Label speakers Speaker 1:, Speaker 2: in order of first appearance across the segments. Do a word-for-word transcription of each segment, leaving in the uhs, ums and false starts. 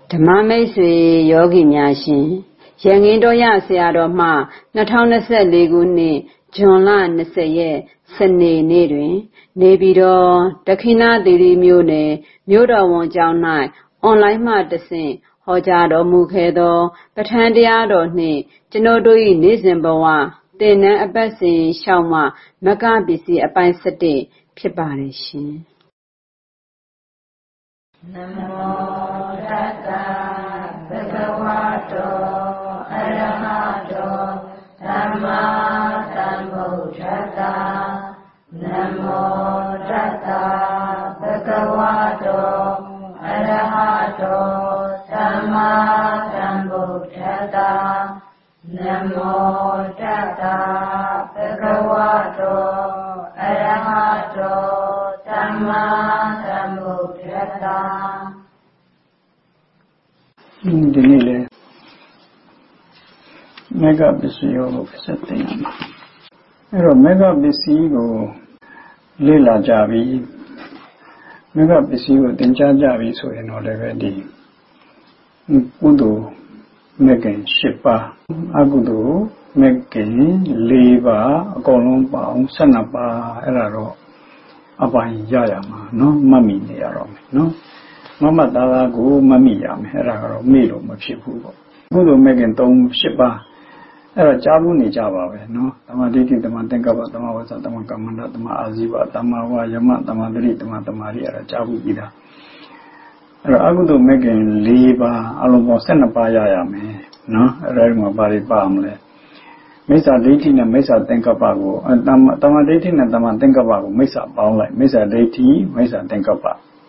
Speaker 1: ဓမ္မမိတ်ဆွေယောဂီများရှင်ရန်ကင်းတော်ရဆရာတော်မှနှစ်ထောင်နှစ်ဆယ့်လေးခုနှစ်ဇွန်လနှစ်ဆယ်ရက်စနေနေ့တွင်နေပြည်တော်ဒက္ခိဏသီရိမြို့နယ်မြို့တော်ဝန်ကျောင်း၌အွန်လိုင်းမှတဆင့်ဟောကြားတော်မူခဲ့သောပဋ္ဌာန်းတရားတော်နှင့်ကျွန်ုပ်တို့၏နေ့စဉ်ဘဝသင်္นานအပတ်စဉ်ရှောက်မှမကပစ္စည်းအပိုင်း၁၁ဖြစ်ပါတယ်ရှင်
Speaker 2: နမောတတ္တဘဂဝတောအရဟတောသမ္မာသမ္ဗုဒ္ဓတ္တနမောတတ္တဘဂဝတောအရဟတောသမ္မာသမ္ဗုဒ္ဓတ္တနမောတတ္တဘဂဝတောအရဟတောသမ္မာသမ္ဗုဒ္ဓတ္တ
Speaker 3: ဒီနေ့လေမေဃပစ္စည်းကိုဆက်တင်ရမှာအဲ့တော့မေဃပစ္စည်းကိုလေ့လာကြပြီမေဃပစ္စည်းကိုသင်ကြားကြပြီဆိုရင်တော့လည်းပဲဒီကုသိုလ်မေကင်၈ပါးအကုသိုလ်မေကင်၄ပါးအကုန်လုံးပေါင်း၁၂ပါးအဲ့ဒါတော့အပိုင်းရရမှာနော်မှတ်မိနေရတော့မယ်နော်မမသားသားကိုမမိရမယ်အဲ့ဒါကတော့မေ့လို့မဖြစ်ဘူးပေါ့ကုသိုလ်မေခင်၃၈ပါးအဲ့တော့ကြားဘူးနေကြပါပဲနော်တမ္မာဒိဋ္ဌိတမ္မာသင်္ကပ္ပတမ္မာဝါစာတမ္မာကမ္မန္တတမ္မာအာဇီဝတမ္မာဝါယမတမ္မာတတိတမ္မာတမာရီအဲ့ဒါကြားဘူးပြီးတာအဲ့တော့အကုသိုလ်မေခင်၄ပါးအလုံးပေါင်း၁၂ပါးရရမယ်နော်အဲ့ဒါမှဘာတွေပါမလဲမိစ္ဆာဒိဋ္ဌိနဲ့မိစ္ဆာသင်္ကပ္ပကိုတမ္မာတမ္မာဒိဋ္ဌိနဲ့တမ္မာသင်္ကပ္ပကိုမိစ္ဆာပေါင်းလိုက်မိစ္ဆာဒိဋ္ဌိမိစ္ဆာသင်္ကပ္ပ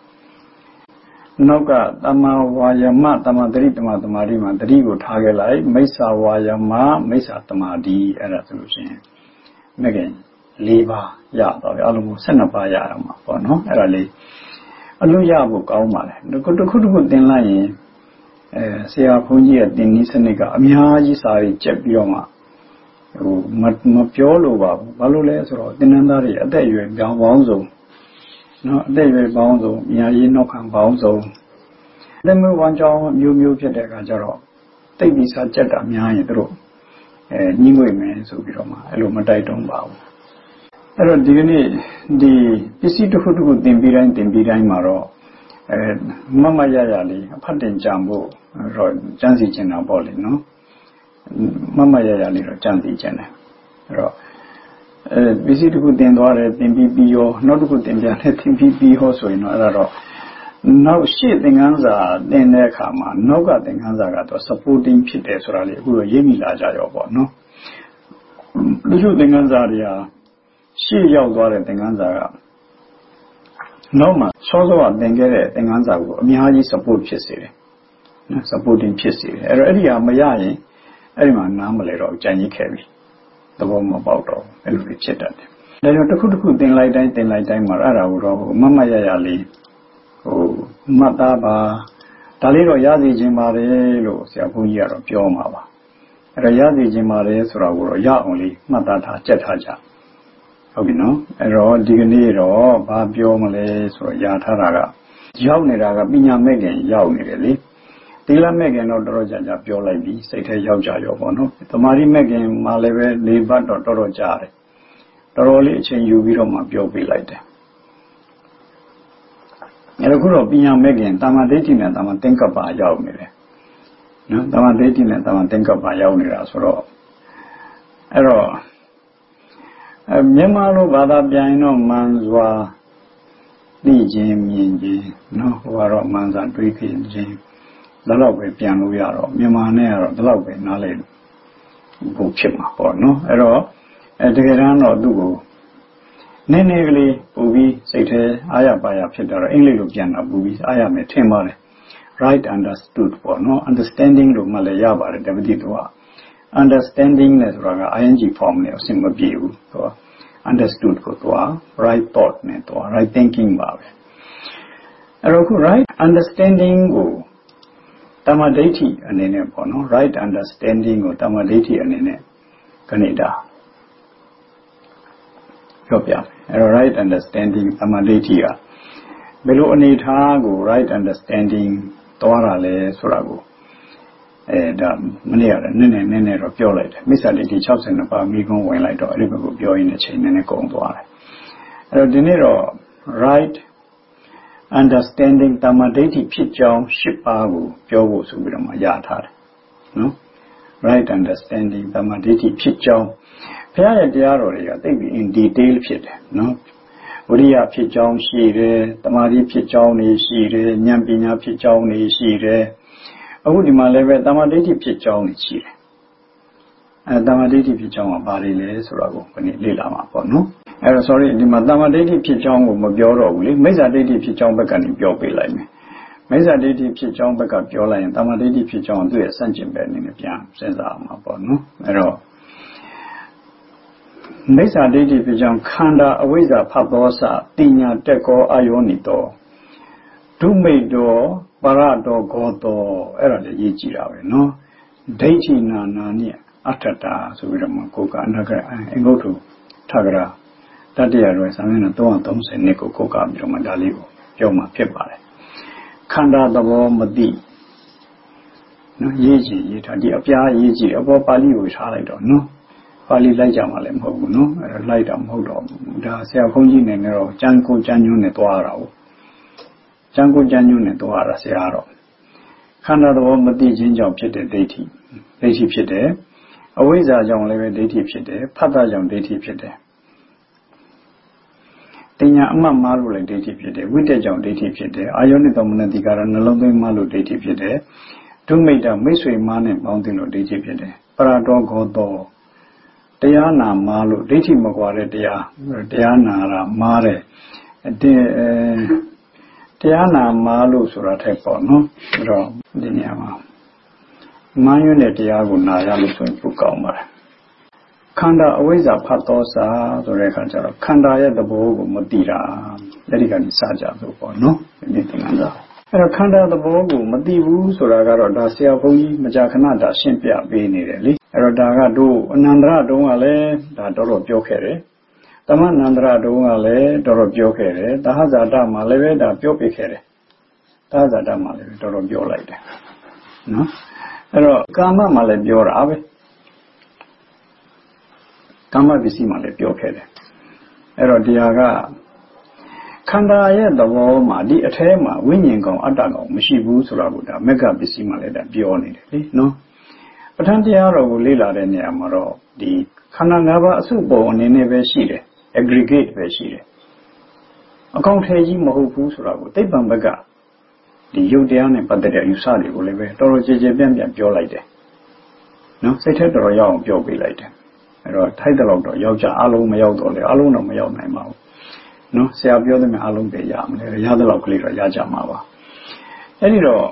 Speaker 3: နောက်ကတမ္မာဝါယမတမ္မာတတိတမ္မာတမာရီမှာတတိကိုထားခဲ့လိုက်မိစ္ဆာဝါယမမိစ္ဆာတမာတိအဲ့ဒါဆိုလို့ရှိရင်မေခင်၄ပါးရတော့ပြီအလုံး၁၂ပါးရအောင်ပါပေါ့နော်အဲ့ဒါလေးအလုံးရဖို့ကောင်းပါလေတစ်ခုတစ်ခုတစ်ခုသင်လိုက်ရင်အဲဆရာဘုန်းကြီးရဲ့သင်နည်းစနစ်ကအများကြီးစာရေးကျက်ပြီးတော့မှဟိုမပြောလို့ပါဘူးဘာလို့လဲဆိုတော့သင်္นานသားတွေအသက်အရွယ်ပြောင်းပေါင်းစုံနော်အသက်အရွယ်ပေါင်းစုံအများကြီးနောက်ခံပေါင်းစုံလက်မျိုးဝမ်းကြောင်းမျိုးမျိုးဖြစ်တဲ့အခါကျတော့တိတ်ပြီးစားကြက်တာများရင်တို့အဲညှိငွေမယ်ဆိုပြီးတော့မှအဲ့လိုမတိုက်တွန်းပါဘူးအဲ့တော့ဒီကနေ့ဒီပစ္စည်းတစ်ခုတစ်ခုသင်ပြီးတိုင်းသင်ပြီးတိုင်းမှာတော့အဲမမရရလေးအဖတ်တင်ကြံဖို့တော့ကြံစီချင်တာပေါ့လေနော်မမရရလေးတော့ကြံစီချင်တယ်အဲ့တော့အဲပစ္စည်းတစ်ခုတင်သွားတယ်တင်ပြီးပြီးရောနောက်တစ်ခုတင်ပြန်တယ်တင်ပြီးပြီးဟောဆိုရင်တော့အဲ့ဒါတော့နောက်ရှေ့သင်္ကန်းစာတင်တဲ့အခါမှာနောက်ကသင်္ကန်းစာကတော့ supporting ဖြစ်တယ်ဆိုတာလေအခုတော့ရေးမိလာကြရောပေါ့နော်လူစုသင်္ကန်းစာတွေဟာရှေ့ရောက်သွားတဲ့သင်္ကန်းစာကနောက်မှာစောစောကသင်ခဲ့တဲ့သင်္ကန်းစာကိုအများကြီး support ဖြစ်စေတယ်နော် supporting ဖြစ်စေတယ်အဲ့တော့အဲ့ဒီဟာမရရင်အဲ့ဒီမှာနားမလဲတော့ကြံ့ကြီးခဲ့ပြီသဘောမပေါက်တော့အဲ့လိုဖြစ်တတ်တယ်ဒါကြောင့်တစ်ခုတစ်ခုသင်လိုက်တိုင်းသင်လိုက်တိုင်းမှာအဲ့ဒါကိုတော့မမရရလေးဟိုမှတ်သားပါဒါလေးတော့ရစီခြင်းပါတယ်လို့ဆရာဘုန်းကြီးကတော့ပြောမှာပါအဲ့တော့ရစီခြင်းပါတယ်ဆိုတော့ကိုတော့ရအောင်လေးမှတ်သားထားကြက်ထားကြဟုတ်ပြီနော်အဲ့တော့ဒီကနေ့တော့ဘာပြောမလဲဆိုတော့ရထားတာကရောက်နေတာကပညာမဲ့ခင်ရောက်နေတယ်လေသီလမဲ့ခင်တော့တော်တော်ကြာကြာပြောလိုက်ပြီစိတ်ထဲရောက်ကြရောပေါ့နော်သမာဓိမဲ့ခင်မှာလည်းပဲ၄ဘတ်တော့တော်တော်ကြာတယ်တော်တော်လေးအချိန်ယူပြီးတော့မှပြောပြလိုက်တယ်အဲ့တော့ခုတော့ပညာမဲ့ခင်တမ္မာဒိဋ္ဌိနဲ့တမ္မာသင်္ကပ္ပရောက်နေတယ်နော်တမ္မာဒိဋ္ဌိနဲ့တမ္မာသင်္ကပ္ပရောက်နေတာဆိုတော့အဲ့တော့အမြန်မာလိုဘာသာပြန်ရင်တော့မှန်စွာသိခြင်းမြင်ခြင်းနော်ဟိုကတော့မှန်စွာတွေးခြင်းခြင်းဒါတော့ပဲပြန်လို့ရတော့မြန်မာနဲ့ကတော့ဒါတော့ပဲနားလည်ဖို့ဖြစ်မှာပေါ့နော်အဲ့တော့အဲတကယ်တမ်းတော့သူ့ကိုနည်းနည်းကလေးပူပြီးစိတ်ထဲအားရပါရဖြစ်တော့အင်္ဂလိပ်လိုပြန်တာပူပြီးအားရမယ်ထင်ပါတယ် right understood ပေါ့နော် understanding လို့မှလည်းရပါတယ်တပတိတော့ understanding နဲ့ဆိုတာက ing form နဲ့အဆင်မပြေဘူးသူက understood ကိုသူက right thought နဲ့သူက right thinking ပါပဲအဲ့တော့ခု right understanding ကိုတမ္မာဒိဋ္ဌိအနေနဲ့ပေါ့နော် right understanding ကိုတမ္မာဒိဋ္ဌိအနေနဲ့ခဏတာပြောပြအဲ့တော့ right understanding တမ္မာဒိဋ္ဌိကဘယ်လိုအနေထားကို right understanding သွားတာလဲဆိုတာကိုအဲဒါမနေ့ကလည်းနည်းနည်းနည်းနည်းတော့ပြောလိုက်တယ်မိစ္ဆာဒိဋ္ဌိ၆၂ပါးမိကုံးဝင်လိုက်တော့အဲ့ဒီဘက်ကိုပြောရင်းနဲ့ချိန်နည်းနည်းကုန်သွားတယ်အဲ့တော့ဒီနေ့တော့ right understanding တမ္မာဒိဋ္ဌိဖြစ်ကြောင်း၈ပါးကိုပြောဖို့ဆိုပြီးတော့မှရထားတယ်နော် right understanding တမ္မာဒိဋ္ဌိဖြစ်ကြောင်းဘုရားရဲ့တရားတော်တွေကသိပြီး in detail ဖြစ်တယ်နော်ဝိရိယဖြစ်ကြောင်းရှိတယ်တမာတိဖြစ်ကြောင်းနေရှိတယ်ဉာဏ်ပညာဖြစ်ကြောင်းနေရှိတယ်အခုဒီမှာလည်းပဲတမာဒိဋ္ဌိဖြစ်ကြောင်းနေရှိတယ်အဲတမာဒိဋ္ဌိဖြစ်ကြောင်းကဘာတွေလဲဆိုတော့ကိုဒီနေ့လေ့လာမှာပေါ့နော်အဲတော့ sorry ဒီမှာတမာဒိဋ္ဌိဖြစ်ကြောင်းကိုမပြောတော့ဘူးလေမိစ္ဆာဒိဋ္ဌိဖြစ်ကြောင်းဘက်ကနေပြောပေးလိုက်မယ်မိစ္ဆာဒိဋ္ဌိဖြစ်ကြောင်းဘက်ကပြောလိုက်ရင်တမာဒိဋ္ဌိဖြစ်ကြောင်းသူ့ရဲ့ဆန့်ကျင်ဘက်အနေနဲ့ပြန်စဉ်းစားအောင်ပါပေါ့နော်အဲတော့မိစ္ဆာဒိဋ္ဌိဖြစ်ကြောင်းခန္ဓာအဝိဇ္ဇာဖတ်သောစတင်ညာတက်ကောအာယောနိတောဒုမိတ်တော်ပရတော်ဂောတော်အဲ့ဒါလည်းရေးကြည့်တာပဲနော်ဒိဋ္ဌိနာနာနဲ့အထတာဆိုပြီးတော့မှကိုယ်ကအနာကအင်္ဂုတ္ထုထကရာတတိယရွယ်စာမျက်နှာ၃၃၀နှစ်ကိုကိုယ်ကပြီးတော့မှဒါလေးကိုပြောမှဖြစ်ပါတယ်ခန္ဓာသဘောမသိနော်ရေးကြည့်ရေးထားဒီအပြားရေးကြည့်အပေါ်ပါဠိကိုထားလိုက်တော့နော်ပါဠိလိုက်ကြမှာလည်းမဟုတ်ဘူးနော်အဲ့လိုက်တာမဟုတ်တော့ဘူးဒါဆရာဘုန်းကြီးနေနေတော့ကျမ်းကိုကျမ်းညွှန်းနဲ့သွားတာဟုတ်ကျမ်းကိုကျမ်းညွှန်းနဲ့သွားတာဆရာတော့ခန္ဓာသဘောမသိခြင်းကြောင့်ဖြစ်တဲ့ဒိဋ္ဌိဒိဋ္ဌိဖြစ်တယ်အဝိဇ္ဇာကြောင့်လည်းပဲဒိဋ္ဌိဖြစ်တယ်ဖတ်တာကြောင့်ဒိဋ္ဌိဖြစ်တယ်တင်ညာအမှတ်မှားလို့လည်းဒိဋ္ဌိဖြစ်တယ်ဝိတ္တကြောင့်ဒိဋ္ဌိဖြစ်တယ်အာယောနိသောမနတိကာရနှလုံးသွင်းမှားလို့ဒိဋ္ဌိဖြစ်တယ်ဒုမိတ်တမိတ်ဆွေမှားနဲ့ပေါင်းသိလို့ဒိဋ္ဌိဖြစ်တယ်ပရတော်ဂောတော်တရားနာမှားလို့ဒိဋ္ဌိမကွာတဲ့တရားတရားနာတာမှားတဲ့တရားနာမှားလို့ဆိုတာထက်ပေါ့နော်အဲ့တော့ဒီနေရာမှာမှားယွင်းတဲ့တရားကိုနာရလို့ဆိုရင်ပိုကောင်းပါတယ်ခန္ဓာအဝိဇ္ဇာဖတ်သောစာဆိုတဲ့အခါကျတော့ခန္ဓာရဲ့သဘောကိုမသိတာအဲ့ဒီကနေစကြလို့ပေါ့နော်ဒီသင်္ကန်းစာအဲ့တော့ခန္ဓာသဘောကိုမသိဘူးဆိုတာကတော့ဒါဆရာဘုန်းကြီးမကြာခဏဒါရှင်းပြပေးနေတယ်လေအဲ့တော့ဒါကတို့အနန္တရတုံးကလည်းဒါတော်တော်ပြောခဲ့တယ်တမနန္တရတုံးကလည်းတော်တော်ပြောခဲ့တယ်သဟဇာတမှာလည်းပဲဒါပြောပြခဲ့တယ်သဟဇာတမှာလည်းတော်တော်ပြောလိုက်တယ်နော်အဲ့တော့ကာမမှာလည်းပြောတာပဲကာမပစ္စည်းမှာလည်းပြောခဲ့တယ်အဲ့တော့တရားကခန္ဓာရဲ့သဘောမှာဒီအထဲမှာဝိညာဉ်ကောင်အတ္တကောင်မရှိဘူးဆိုတာကိုဒါမက္ခပစ္စည်းမှာလည်းဒါပြောနေတယ်လေနော်ပဋ္ဌာန်းတရားတော်ကိုလေ့လာတဲ့နေရာမှာတော့ဒီခန္ဓာ၅ပါးအစုပုံအနေနဲ့ပဲရှိတယ် aggregate ပဲရှိတယ်အကောင်ထဲကြီးမဟုတ်ဘူးဆိုတာကိုသိပ္ပံဘက်ကဒီယုတ်တရားနဲ့ပတ်သက်တဲ့အယူဆတွေကိုလည်းပဲတော်တော်ကြည်ကြည်ပြန့်ပြန့်ပြောလိုက်တယ်နော်စိတ်ထဲတော်တော်ရောက်အောင်ပြောပေးလိုက်တယ်အဲ့တော့ထိုက်တဲ့လောက်တော့ယောက်ျားအလုံးမရောက်တော့လေအလုံးတော့မရောက်နိုင်ပါဘူးနော်ဆရာပြောတဲ့မြအလုံးပဲရမလဲရတဲ့လောက်ကလေးတော့ရကြမှာပါအဲ့ဒီတော့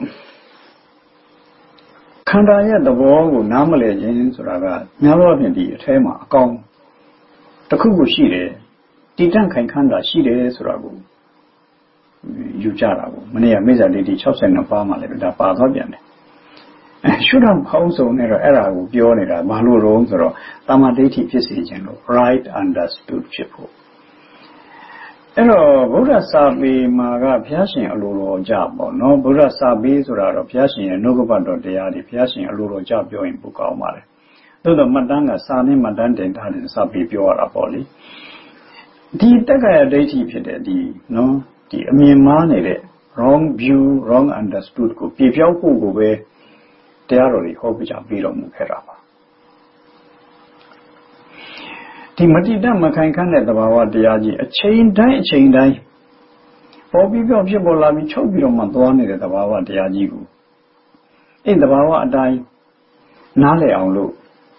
Speaker 3: ခန္ဓာရဲ့သဘောကိုနားမလည်ခြင်းဆိုတာကများသောအားဖြင့်ဒီအထဲမှာအကောင်တစ်ခုခုရှိတယ်တည်တံ့ခိုင်ခန္ဓာရှိတယ်ဆိုတာကိုယူကြတာကိုမနေ့ကမိစ္ဆာဒိဋ္ဌိ၆၂ပါးမှာလည်းဒါပါသွားပြန်တယ်အဲရှုထောင့်ဖောင်းစုံနဲ့တော့အဲ့ဒါကိုပြောနေတာဘာလို့တော့ဆိုတော့တမ္မာဒိဋ္ဌိဖြစ်စေခြင်းလို့ right understood ဖြစ်ဖို့အဲ့တော့ဗုဒ္ဓစာပေမှာကဘုရားရှင်အလိုတော်ကြပေါ့နော်ဗုဒ္ဓစာပေဆိုတာတော့ဘုရားရှင်ရဲ့နှုတ်ကပတ်တော်တရားတွေဘုရားရှင်အလိုတော်ကြပြောရင်ပိုကောင်းပါတယ်သို့တော့မှတ်တမ်းကစာနဲ့မှတ်တမ်းတင်ထားတဲ့စာပေပြောရတာပေါ့လေဒီတက္ကရာဒိဋ္ဌိဖြစ်တဲ့ဒီနော်ဒီအမြင်မှားနေတဲ့ wrong view wrong understood ကိုပြေပြောက်ဖို့ကိုပဲတရားတော်တွေဟောပြကြပြီးတော်မူခဲ့တာပါဒီမတိတ္တမခိုင်ခန့်တဲ့သဘာဝတရားကြီးအချိန်တိုင်းအချိန်တိုင်းပေါ်ပြီးပြောင်းဖြစ်ပေါ်လာပြီးချုပ်ပြီးတော့မှသွားနေတဲ့သဘာဝတရားကြီးကိုအဲ့သဘာဝအတိုင်းနားလည်အောင်လို့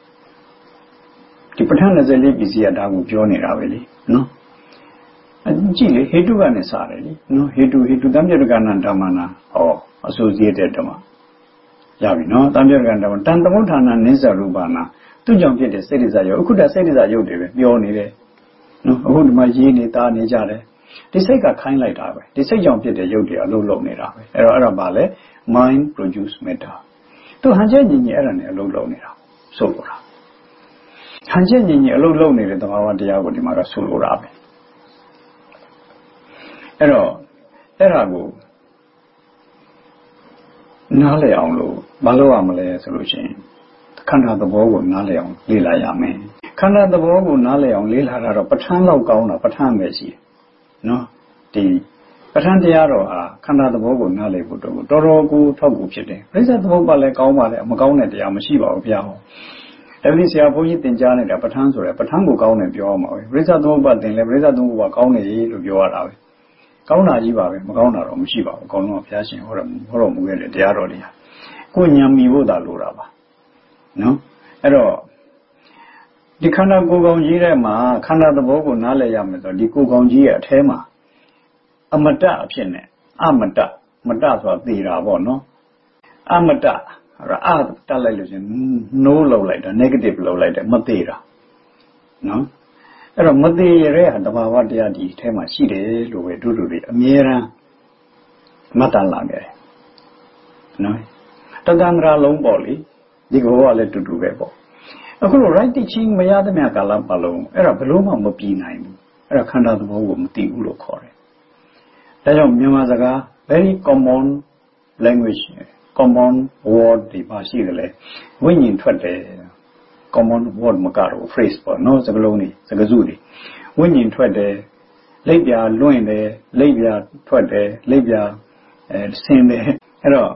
Speaker 3: ဒီပဋ္ဌာန်း၂၄ပစ္စည်းကဒါကိုပြောနေတာပဲလေနော်အကြည့်လေဟေတုကနေစတယ်လေနော်ဟေတုဟေတုတံပြတ္တကနာဓမ္မနာဟော associated ဓမ္မရပြီနော်တံပြတ္တကနာဓမ္မတန်သမုဋ္ဌာနာနိစ္စရူပနာသူ့ကြောင့်ဖြစ်တဲ့စိတ်ဒိစာရုပ်အခုတည်းစိတ်ဒိစာရုပ်တွေပဲပြောနေတယ်နော်အခုဒီမှာရေးနေတာနေကြတယ်ဒီစိတ်ကခိုင်းလိုက်တာပဲဒီစိတ်ကြောင့်ဖြစ်တဲ့ရုပ်တွေအလုံးလုံးနေတာပဲအဲ့တော့အဲ့ဒါပါလေ mind produce matter သူဟန်ချက်ညီညီအဲ့ဒါနဲ့အလုံးလုံးနေတာဆိုလိုတာဟန်ချက်ညီညီအလုံးလုံးနေတဲ့သဘာဝတရားကိုဒီမှာကဆိုလိုတာပဲအဲ့တော့အဲ့ဒါကိုနားလည်အောင်လို့မလုပ်ရမလဲဆိုလို့ရှိရင်ခန္ဓာသဘောကိုနားလည်အောင်လေ့လာရမယ်ခန္ဓာသဘောကိုနားလည်အောင်လေ့လာတာတော့ပဋ္ဌာန်းလောက်ကောင်းတာပဋ္ဌာန်းပဲရှိတယ်နော်ဒီပဋ္ဌာန်းတရားတော်ဟာခန္ဓာသဘောကိုနားလည်ဖို့တော့တော်တော်ကိုထောက်ကူဖြစ်တယ်ပြိဿသဘောပါလဲကောင်းပါလေမကောင်းတဲ့တရားမရှိပါဘူးဘုရားဟောဒါပေမဲ့ဆရာဘုန်းကြီးသင်ကြားနေတာပဋ္ဌာန်းဆိုရယ်ပဋ္ဌာန်းကိုကောင်းတယ်ပြောရမှာပဲပြိဿသဘောပါသင်လဲပြိဿသဘောပါကောင်းတယ်လို့ပြောရတာပဲကောင်းတာကြီးပါပဲမကောင်းတာတော့မရှိပါဘူးအကုန်လုံးကဘုရားရှင်ဟောတော်ဟောတော်မူခဲ့တဲ့တရားတော်တွေဟာကိုယ်ဉာဏ်မီဖို့သာလိုတာပါနော်အဲ့တော့ဒီခန္ဓာကိုယ်ကောင်ကြီးထဲမှာခန္ဓာသဘောကိုနားလည်ရမယ်ဆိုတော့ဒီကိုယ်ကောင်ကြီးရဲ့အထဲမှာအမတအဖြစ်နဲ့အမတမတဆိုတာသေတာပေါ့နော်အမတအဲ့ဒါအတက်လိုက်လို့ရှင် no လောက်လိုက်တာ negative လောက်လိုက်တယ်မသေးတာနော်အဲ့တော့မသေးရတဲ့ဟာတဘာဝတရားဒီအထဲမှာရှိတယ်လို့ပဲတို့တို့တွေအမြဲတမ်းမှတ်တမ်းလာကြတယ်နော်တသန္တရာလုံးပေါ့လေဒီကောကလည်းတူတူပဲပေါ့အခုလို right teaching မရသမျှကာလပတ်လုံးအဲ့ဒါဘယ်လို့မှမပြီးနိုင်ဘူးအဲ့ဒါခန္ဓာသဘောကိုမသိဘူးလို့ခေါ်တယ်ဒါကြောင့်မြန်မာစကား very common language common word ဒီပါရှိတယ်လေဝိညာဉ်ထွက်တယ် common word မကတော့ phrase ပေါ့နော်စကားလုံးတွေစကားစုတွေဝိညာဉ်ထွက်တယ်လိပ်ပြာလွင့်တယ်လိပ်ပြာထွက်တယ်လိပ်ပြာအဲဆင်းတယ်အဲ့တော့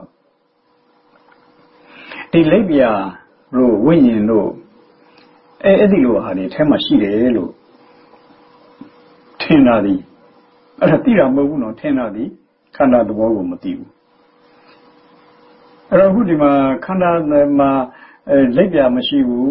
Speaker 3: ဒီလိပ်ပြာတို့ဝိညာဉ်တို့အဲအဲ့ဒီလိုဟာတွေထဲမှာရှိတယ်လို့ထင်တာဒီအဲ့ဒါသိတာမဟုတ်ဘူးနော်ထင်တာဒီခန္ဓာသဘောကိုမသိဘူးအဲ့တော့အခုဒီမှာခန္ဓာမှာလိပ်ပြာမရှိဘူး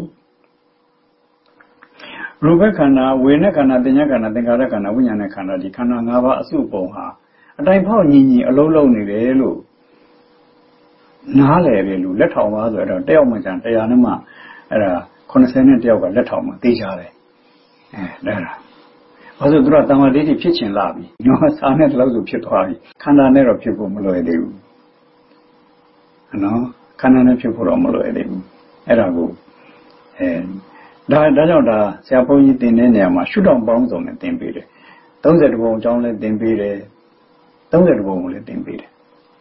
Speaker 3: ရူပခန္ဓာဝေဒနာခန္ဓာတင်ညာခန္ဓာသင်္ခါရခန္ဓာဝိညာဉ်ခန္ဓာဒီခန္ဓာ၅ပါးအစုပုံဟာအတိုင်းဖောက်ညီညီအလုံးလုံးနေတယ်လို့နားလည်တယ်လို့လက်ထောင်ပါဆိုတော့တယောက်မှကျန်တရားနဲ့မှအဲ့ဒါခုနှစ်ဆယ်နဲ့တယောက်ကလက်ထောင်မှသိကြတယ်အဲဒါလားဘာလို့သူကတမ္မာဒိဋ္ဌိဖြစ်ချင်လာပြီနော်စာနဲ့တလို့ဆိုဖြစ်သွားပြီခန္ဓာနဲ့တော့ဖြစ်ဖို့မလွယ်သေးဘူးနော်ခန္ဓာနဲ့ဖြစ်ဖို့တော့မလွယ်သေးဘူးအဲ့ဒါကိုအဲဒါဒါကြောင့်ဒါဆရာဘုန်းကြီးသင်တဲ့နေရာမှာရှုထောင့်ပေါင်းစုံနဲ့သင်ပေးတယ်သုံးဆယ်ဘုံအကြောင်းလည်းသင်ပေးတယ်သုံးဆယ်ဘုံကိုလည်းသင်ပေးတယ်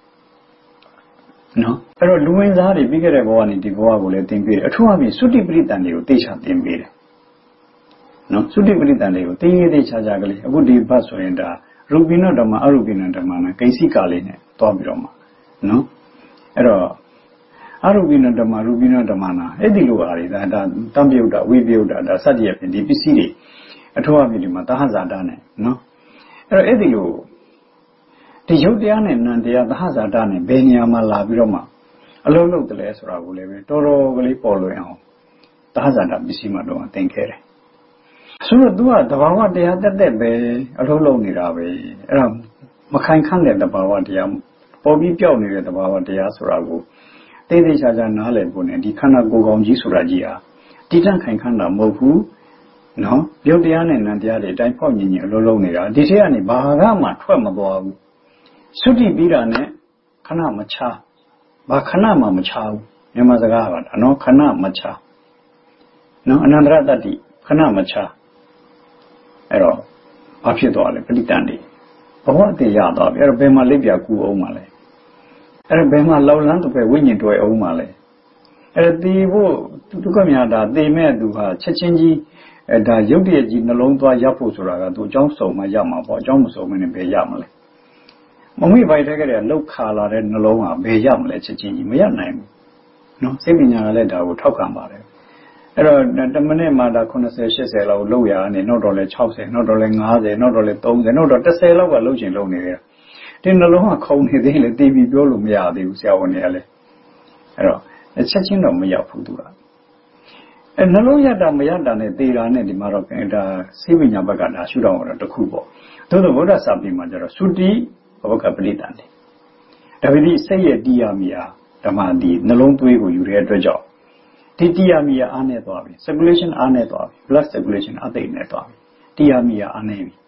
Speaker 3: နော်အဲ့တော့လူဝင်စားတွေပြီးခဲ့တဲ့ဘဝနဲ့ဒီဘဝကိုလည်းသင်ပေးတယ်အထူးအဖြင့်သုတိပရိသန်တွေကိုသိချသင်ပေးတယ်နော်သုတိပရိသန်တွေကိုသိရေးသိချာချာကလေးအခုဒီဘတ်ဆိုရင်ဒါရူပိနဓမ္မအရူပိနဓမ္မနဲ့ကိဉ္စီကာလေးနဲ့တွားပြီးတော့မှာနော်အဲ့တော့အရူပိနဓမ္မရူပိနဓမ္မနာအဲ့ဒီလိုဟာတွေဒါဒါတံပြုတ်တာဝိပယုတ်တာဒါစသည်အပြင်ဒီပစ္စည်းတွေအထူးအဖြင့်ဒီမှာသဟဇာတနဲ့နော်အဲ့တော့အဲ့ဒီလိုဒီယုတ်တရားနဲ့နံတရားသဟဇာတနဲ့ဘယ်နေရာမှာလာပြီးတော့မှအလုံးလုံးတလဲဆိုတာကိုလည်းပဲတော်တော်ကလေးပေါ်လွင်အောင်သဟဇာတပစ္စည်းမှတော့သင်ခဲ့တယ်ဆိုတော့ तू ကတဘာဝတရားတက်တက်ပဲအလုံးလုံးနေတာပဲအဲ့ဒါမခိုင်ခန့်တဲ့တဘာဝတရားပေါ်ပြီးပြောက်နေတဲ့တဘာဝတရားဆိုတာကိုတိတ်တိတ်ချာချာနားလည်ဖို့ ਨੇ ဒီခန္ဓာကိုယ်ကောင်ကြီးဆိုတာကြီးဟာတိတန့်ခိုင်ခန့်တာမဟုတ်ဘူးနော်ယုတ်တရားနဲ့နံတရားတွေအတိုင်းဖောက်ညင်ညင်အလုံးလုံးနေတာဒီထက်ကနေဘာကမှထွက်မသွားဘူးသုတိပြီးတာနဲ့ခဏမချဘာခဏမှမချဘူးမြန်မာစကားကနော်ခဏမချနော်အနန္တရတ္တိခဏမချအဲ့တော့ဘာဖြစ်သွားလဲပဋိတန်တွေဘဝအတည်ရသွားပြီအဲ့တော့ဘယ်မှာလိပ်ပြကူအောင်မှာလဲအဲ့တော့ဘယ်မှာလောက်လန်းတစ်ဖက်ဝိညာဉ်တွေ့အောင်မှာလဲအဲ့တော့ဒီဖို့ဒုက္ခမြာတာသိမဲ့သူဟာချက်ချင်းကြီးအဲ့ဒါရုပ်တရက်ကြီးနှလုံးသွားရပ်ဖို့ဆိုတာကသူအကြောင်းစုံမှရမှာပေါ့အကြောင်းမစုံမနဲ့ဘယ်ရမလဲမမိပိုက်တဲ့ကလေးကလှုပ်ခါလာတဲ့နှလုံးဟာဘယ်ရမလဲချက်ချင်းကြီးမရနိုင်ဘူးနော်စိတ်ပညာကလည်းဒါကိုထောက်ခံပါတယ်အဲ့တော့တမနစ်မှာဒါeighty eightyလောက်လှုပ်ရနေနောက်တော့လဲsixtyနောက်တော့လဲfiftyနောက်တော့လဲthirtyနောက်တော့tenလောက်ကလှုပ်ချင်လှုပ်နေတယ်ဒီနှလုံးကခုန်နေသေးလေတီးပြီးပြောလို့မရသေးဘူးဆရာဝန်တွေကလည်းအဲ့တော့ချက်ချင်းတော့မရောက်ဘူးသူကအဲနှလုံးရတာမရတာနဲ့သေတာနဲ့ဒီမှာတော့ဒါစိတ်ပညာဘက်ကဒါရှုထောင့်တော့တစ်ခုပေါ့သို့သောဗုဒ္ဓစာပေမှာကျတော့သုတိဘဝကပဋိတန်တယ်ဒါပေမဲ့စိတ်ရဲ့တရားမီယာဓမ္မဒီနှလုံးသွေးကိုယူတဲ့အတွက်ကြောင့်ဒီတရားမီယာအားနဲ့သွားပြီ circulation အားနဲ့သွားပြီ blood circulation အသိနဲ့သွားပြီတရားမီယာအားနဲ့ပြီ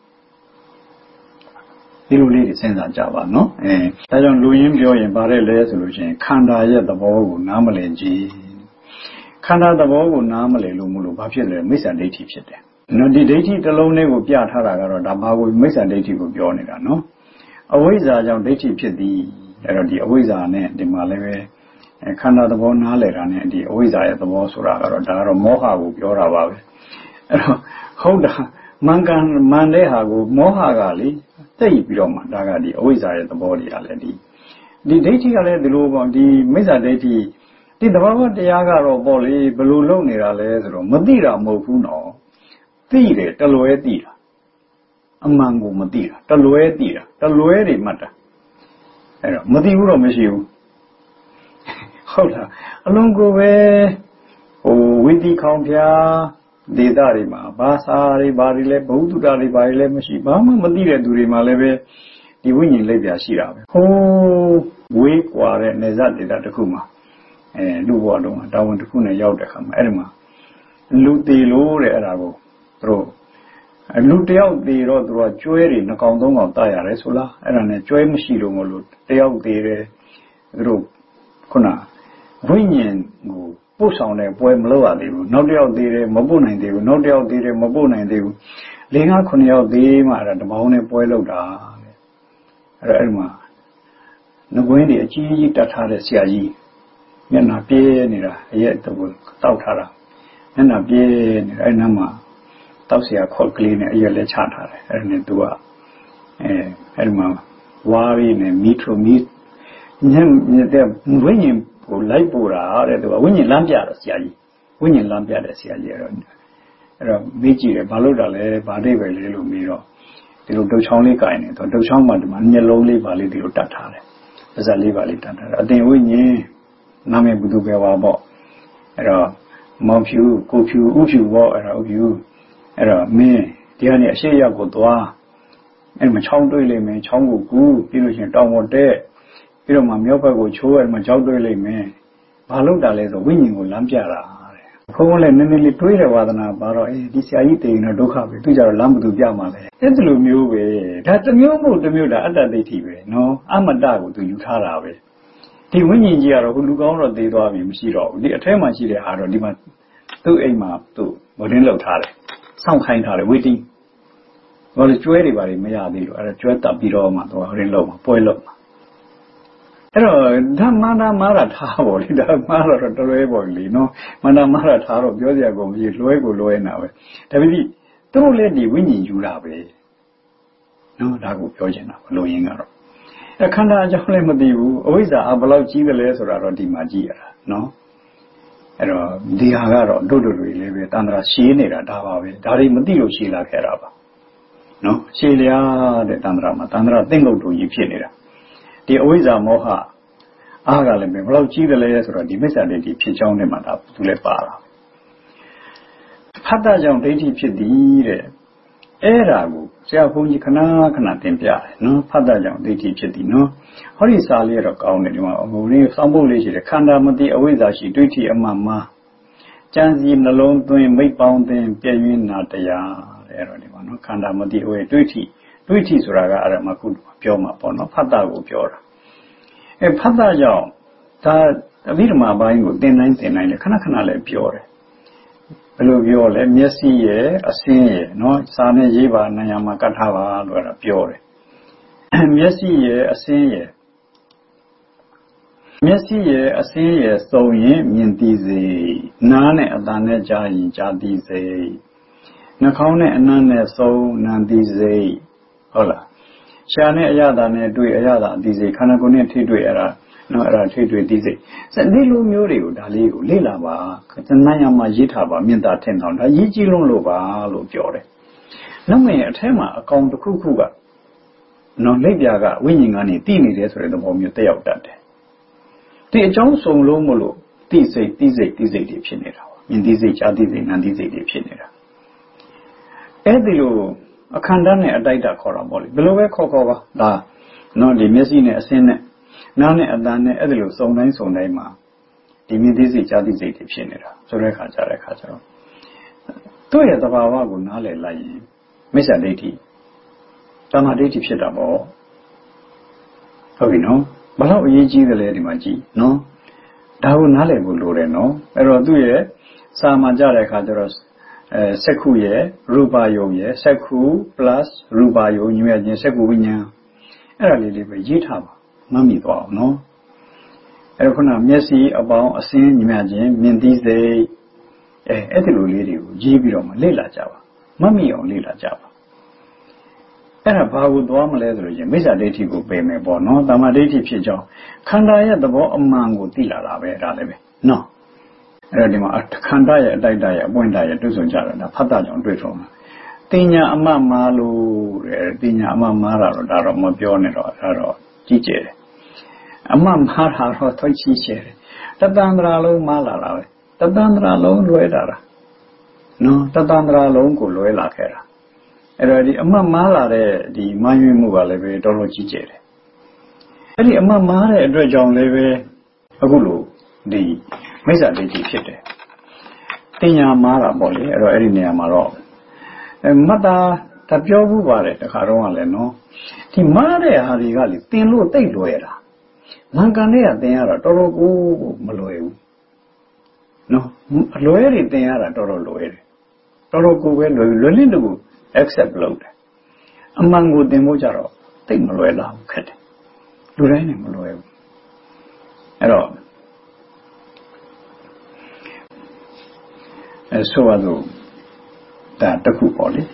Speaker 3: ဒီလိုလေးတွေစဉ်းစားကြပါနော်အဲဒါကြောင့်လူရင်းပြောရင်ဗါတဲ့လဲဆိုလို့ရှိရင်ခန္ဓာရဲ့သဘောကိုနားမလည်ကြည့်ခန္ဓာသဘောကိုနားမလည်လို့မလို့ဘာဖြစ်လဲမိစ္ဆာဒိဋ္ဌိဖြစ်တယ်နော်ဒီဒိဋ္ဌိတစ်လုံးလေးကိုပြထားတာကတော့ဒါဘာကိုမိစ္ဆာဒိဋ္ဌိကိုပြောနေတာနော်အဝိဇ္ဇာကြောင့်ဒိဋ္ဌိဖြစ်သည်အဲ့တော့ဒီအဝိဇ္ဇာနဲ့ဒီမှာလည်းပဲခန္ဓာသဘောနားလည်တာနဲ့ဒီအဝိဇ္ဇာရဲ့သဘောဆိုတာကတော့ဒါကတော့မောဟကိုပြောတာပါပဲအဲ့တော့ဟုတ်တာမန်ကန်မန်တဲ့ဟာကိုမောဟကလေတိတ်ပြီးတော့မှဒါကဒီအဝိဇ္ဇာရဲ့သဘောတွေကလည်းဒီဒီဒိဋ္ဌိကလည်းဒီလိုပေါ့ဒီမိစ္ဆာဒိဋ္ဌိဒီသဘောတရားကတော့ပေါ့လေဘယ်လိုလုပ်နေတာလဲဆိုတော့မသိတာမဟုတ်ဘူးနော်သိတယ်တလွဲသိတာအမှန်ကိုမသိတာတလွဲသိတာတလွဲတွေမှတ်တာအဲ့တော့မသိဘူးတော့မရှိဘူးဟုတ်လားအလုံးကိုပဲဟိုဝိတိခေါင်ဖျားဒေတာတွေမှာဘာသာတွေဘာတွေလဲဘုဒ္ဓတာတွေဘာတွေလဲမရှိဘာမှမသိတဲ့သူတွေမှာလည်းပဲဒီဝိညာဉ်လက်ပြရှိတာပဲဟိုးဝေးကွာတဲ့နေဇဒေတာတစ်ခုမှာအဲလူဘဝလုံးတာဝန်တစ်ခုနဲ့ရောက်တဲ့ခါမှာအဲ့ဒီမှာလူသေးလို့တဲ့အဲ့ဒါကိုသူတို့လူတယောက်သေးတော့သူကကျွဲတွေနှကောင်သုံးကောင်တတ်ရတယ်ဆိုလားအဲ့ဒါနဲ့ကျွဲမရှိလို့မလို့တယောက်သေးတယ်သူတို့ခုနဝိညာဉ်ကိုပို့ဆောင်တဲ့ပွဲမလုပ်ရသေးဘူးနောက်တစ်ယောက်သေးတယ်မပို့နိုင်သေးဘူးနောက်တစ်ယောက်သေးတယ်မပို့နိုင်သေးဘူးလေးငါးခုနှစ်ယောက်သေးမှအဲ့ဒါတပေါင်းနဲ့ပွဲလုပ်တာတဲ့အဲ့ဒါအဲ့မှာငကွင်းတွေအကြီးကြီးတတ်ထားတဲ့ဆရာကြီးမျက်နှာပြဲနေတာအရက်တော့တောက်ထားတာမျက်နှာပြဲနေတာအဲ့နားမှာတောက်เสียခေါက်ကလေးနဲ့အရက်လဲချထားတယ်အဲ့ဒါနဲ့သူကအဲအဲ့ဒီမှာဝါးရီနဲ့မီထရိုမီညံ့ညတဲ့ဝိညာဉ်ကိုလိုက်ပို့တာတဲ့သူကဝိညာဉ်လမ်းပြတယ်ဆရာကြီးဝိညာဉ်လမ်းပြတယ်ဆရာကြီးအဲ့တော့အဲ့တော့မေးကြည့်တယ်ဘာလို့တာလဲဘာအိပဲလဲလို့မေးတော့ဒီလိုတုတ်ချောင်းလေးကင်နေတော့တုတ်ချောင်းမှာဒီမှာမျက်လုံးလေးပါလေးဒီလိုတတ်ထားတယ်ပါးစပ်လေးပါလေးတတ်ထားတယ်အတင်ဝိညာဉ်နာမည်ဘုသူပဲပါပေါ့အဲ့တော့မောင်ဖြူကိုဖြူဥဖြူပေါ့အဲ့တော့ဥဖြူအဲ့တော့မင်းဒီကနေအရှိရောက်ကိုသွားအဲ့မှာချောင်းတွေးလိုက်မယ်ချောင်းကိုကူးပြီးလို့ရှိရင်တောင်ပေါ်တက်ပြီးတော့မှမြောက်ဘက်ကိုချိုးအဲ့မှာကြောက်တွေးလိုက်မယ်ဘာလို့တာလဲဆိုဝိညာဉ်ကိုလမ်းပြတာတဲ့ဘုန်းဘုန်းလည်းနည်းနည်းလေးတွေးတဲ့ဝါဒနာပါတော့အေးဒီဆရာကြီးတည်ရင်တော့ဒုက္ခပဲသူကြတော့လမ်းမသူပြမှာလဲအဲ့ဒီလိုမျိုးပဲဒါတစ်မျိုးမဟုတ်တစ်မျိုးဒါအတ္တဒိဋ္ဌိပဲနော်အမတ္တကိုသူယူထားတာပဲဒီဝိညာဉ်ကြီးကတော့ဟိုလူကောင်းတော့သေးသွားပြီမရှိတော့ဘူးဒီအထဲမှာရှိတဲ့အားတော့ဒီမှာသူ့အိမ်မှာသူ့မရင်းလောက်ထားတယ်စောင့်ခိုင်းထားတယ်ဝိတိဘာလို့ကျွဲတွေပါလိမရသေးလို့အဲ့ဒါကျွဲတပ်ပြီးတော့မှသူကရင်းလောက်မှာပွဲလောက်မှာအဲ့တော့ဓမ္မနာမာရထားပေါ့လေဒါမာရတော့တလွဲပေါ့လေနော်မန္တမာရထားတော့ပြောစရာကုန်ပြီလွဲကိုလွဲနေတာပဲဒါပေမဲ့သူတို့လည်းဒီဝိညာဉ်ယူတာပဲနော်ဒါကိုပြောချင်တာဘလို့ရင်းကတော့အခန္ဓာအကြောင်းလည်းမသိဘူးအဝိဇ္ဇာအဘလောက်ကြီးတယ်လဲဆိုတာတော့ဒီမှာကြည့်ရတာနော်အဲ့တော့ဒီဟာကတော့တို့တို့တွေလည်းပဲတန္တရာရှည်နေတာဒါပါပဲဒါတွေမသိလို့ရှည်လာခဲ့တာပါနော်ရှည်လျားတဲ့တန္တရာမှာတန္တရာသိမ့်လို့တူကြီးဖြစ်နေတာဒီအဝိဇ္ဇာမောဟအားကလည်းပဲဘလောက်ကြီးတယ်လဲဆိုတော့ဒီမိစ္ဆာဒိဋ္ဌိဖြစ်ကြောင်းနဲ့မှဒါသူလည်းပါတာဖတ်တာကြောင့်ဒိဋ္ဌိဖြစ်သည်တဲ့အဲ့ဒါကိုဆရာဘုန်းကြီးခဏခဏသင်ပြတယ်နော်ဖတ်တာကြောင့်ဒိဋ္ဌိဖြစ်သည်နော်ဟောဒီစာလေးတော့ကောင်းတယ်ဒီမှာဟိုလေးစောင်းဖို့လေးရှိတယ်ခန္ဓာမတိအဝိဇ္ဇာရှိဒိဋ္ဌိအမှန်မှာကြံစီနှလုံးသွင်းမိတ်ပေါင်းတင်ပြည့်ရင်းနာတရားတဲ့အဲ့တော့ဒီမှာနော်ခန္ဓာမတိအဝိဒိဋ္ဌိဒိဋ္ဌိဆိုတာကအဲ့ဒါမှခုပြောမှာပေါ့နော်ဖတ်တာကိုပြောတာအဲဖတ်တာကြောင့်ဒါအဘိဓမ္မာဘိုင်းကိုသင်တိုင်းသင်တိုင်းလေခဏခဏလည်းပြောတယ်ဘယ်လိုပြောလဲမျက်စိရဲ့အစင်းရဲ့နော်စာနဲ့ရေးပါနာယမှာကတ်ထားပါလို့အဲ့ဒါပြောတယ်မျက်စိရဲ့အစင်းရဲ့မျက်စိရဲ့အစင်းရဲ့စုံရင်မြင်သိစေနားနဲ့အသံနဲ့ကြားရင်ကြားသိစေနှာခေါင်းနဲ့အနံ့နဲ့စုံနာသိစေဟုတ်လားရှားနဲ့အရသာနဲ့တွေ့အရသာသိစေခန္ဓာကိုယ်နဲ့ထိတွေ့အဲ့ဒါနော်အဲ့ဒါထိတွေ့သိစေစဒီလိုမျိုးတွေကိုဒါလေးကိုလေ့လာပါနာယမှာရေးထားပါမြင်သာထင်အောင်ဒါရေးကြည့်လို့လို့ပါလို့ပြောတယ်နောက်မှအထက်မှာအကောင်တစ်ခုခုကနော်လက်ပြကဝိညာဉ်ကနေတည်နေတယ်ဆိုတဲ့သဘောမျိုးတက်ရောက်တတ်တယ်ဒီအကြောင်းစုံလုံးမလို့သိစိတ်သိစိတ်သိစိတ်တွေဖြစ်နေတာပါမြင်သိစိတ်ကြားသိစိတ်နားသိစိတ်တွေဖြစ်နေတာအဲ့ဒီလိုအခန္ဓာနဲ့အတိုက်တာခေါ်တာပေါ့လေဘယ်လိုပဲခေါ်ခေါ်ပါဒါနော်ဒီမျက်စိနဲ့အစင်းနဲ့နားနဲ့အသံနဲ့အဲ့ဒီလိုစုံတိုင်းစုံတိုင်းမှာဒီမြင်သိစိတ်ကြားသိစိတ်တွေဖြစ်နေတာဆိုတဲ့အခါကြတဲ့အခါကျတော့သူ့ရဲ့သဘာဝကိုနားလည်လိုက်ရင်မိစ္ဆာဒိဋ္ဌိတမာဒိဋ္ဌိဖြစ်တာပေါ့ဟုတ်ပြီနော်ဘလောက်အရေးကြီးတယ်လဲဒီမှာကြည့်နော်ဒါကိုနားလည်ဖို့လိုတယ်နော်အဲ့တော့သူ့ရဲ့စာမှာကြတဲ့အခါကျတော့အဲစက္ခုရဲ့ရူပယုံရဲ့စက္ခု plus ရူပယုံညွှန်ရခြင်းစက္ခုဝိညာဉ်အဲ့ဒါလေးလေးပဲရေးထားပါမှတ်မိသွားအောင်နော်အဲ့တော့ခုနမျက်စိအပေါင်းအစင်းညီမချင်းမြင်သိစိတ်အဲအဲ့ဒီလိုလေးတွေကိုရေးပြီးတော့မှလေ့လာကြပါမှတ်မိအောင်လေ့လာကြပါအဲ့ဒါဘာကိုသွားမလဲဆိုလို့ချင်းမိစ္ဆာဒိဋ္ဌိကိုပယ်မယ်ပေါ့နော်တမာဒိဋ္ဌိဖြစ်ကြောင်းခန္ဓာရဲ့သဘောအမှန်ကိုသိလာတာပဲဒါလည်းပဲနော်အဲ့တော့ဒီမှာခန္ဓာရဲ့အတိုက်တာရဲ့အပွင့်တာရဲ့တွေ့ဆုံကြတာဒါဖတ်တာကြောင့်တွေ့ဆုံတာတင်ညာအမတ်မာလို့တဲ့တင်ညာအမတ်မာတာတော့ဒါတော့မပြောနဲ့တော့အဲ့တော့ကြီးကျယ်တယ်အမတ်မာတာတော့ထွိကြီးကျယ်တယ်တတန္တရာလုံးမာလာတာပဲတတန္တရာလုံးလွဲတာလားနော်တတန္တရာလုံးကိုလွဲလာခဲ့တာအဲ့တော့ဒီအမတ်မာလာတဲ့ဒီမာယွင်းမှုကလည်းပဲတော်တော်ကြီးကျယ်တယ်အဲ့ဒီအမတ်မာတဲ့အတွက်ကြောင့်လည်းပဲအခုလို့ဒီမိစ္ဆာဒိဋ္ဌိဖြစ်တယ်တင်ညာမာတာပေါ့လေအဲ့တော့အဲ့ဒီနေရာမှာတော့အဲမတ်တာတပြောဘူးပါတယ်တခါတော့ကလည်းနော်ဒီမားတဲ့ဟာတွေကလေတင်လို့တိတ်လွယ်တာမန်ကန်တွေကတင်ရတာတော်တော်ကိုမလွယ်ဘူးနော်အလွယ်တွေတင်ရတာတော်တော်လွယ်တယ်တော်တော်ကိုပဲလွယ်လွယ်လင်းတူ accept လုပ်တယ်အမှန်ကိုတင်ဖို့ကြတော့တိတ်မလွယ်လာဘူးခက်တယ်လူတိုင်းနဲ့မလွယ်ဘူးအဲ့တော့အဲဆိုပါစို့ဒါတခုပေါ့လေ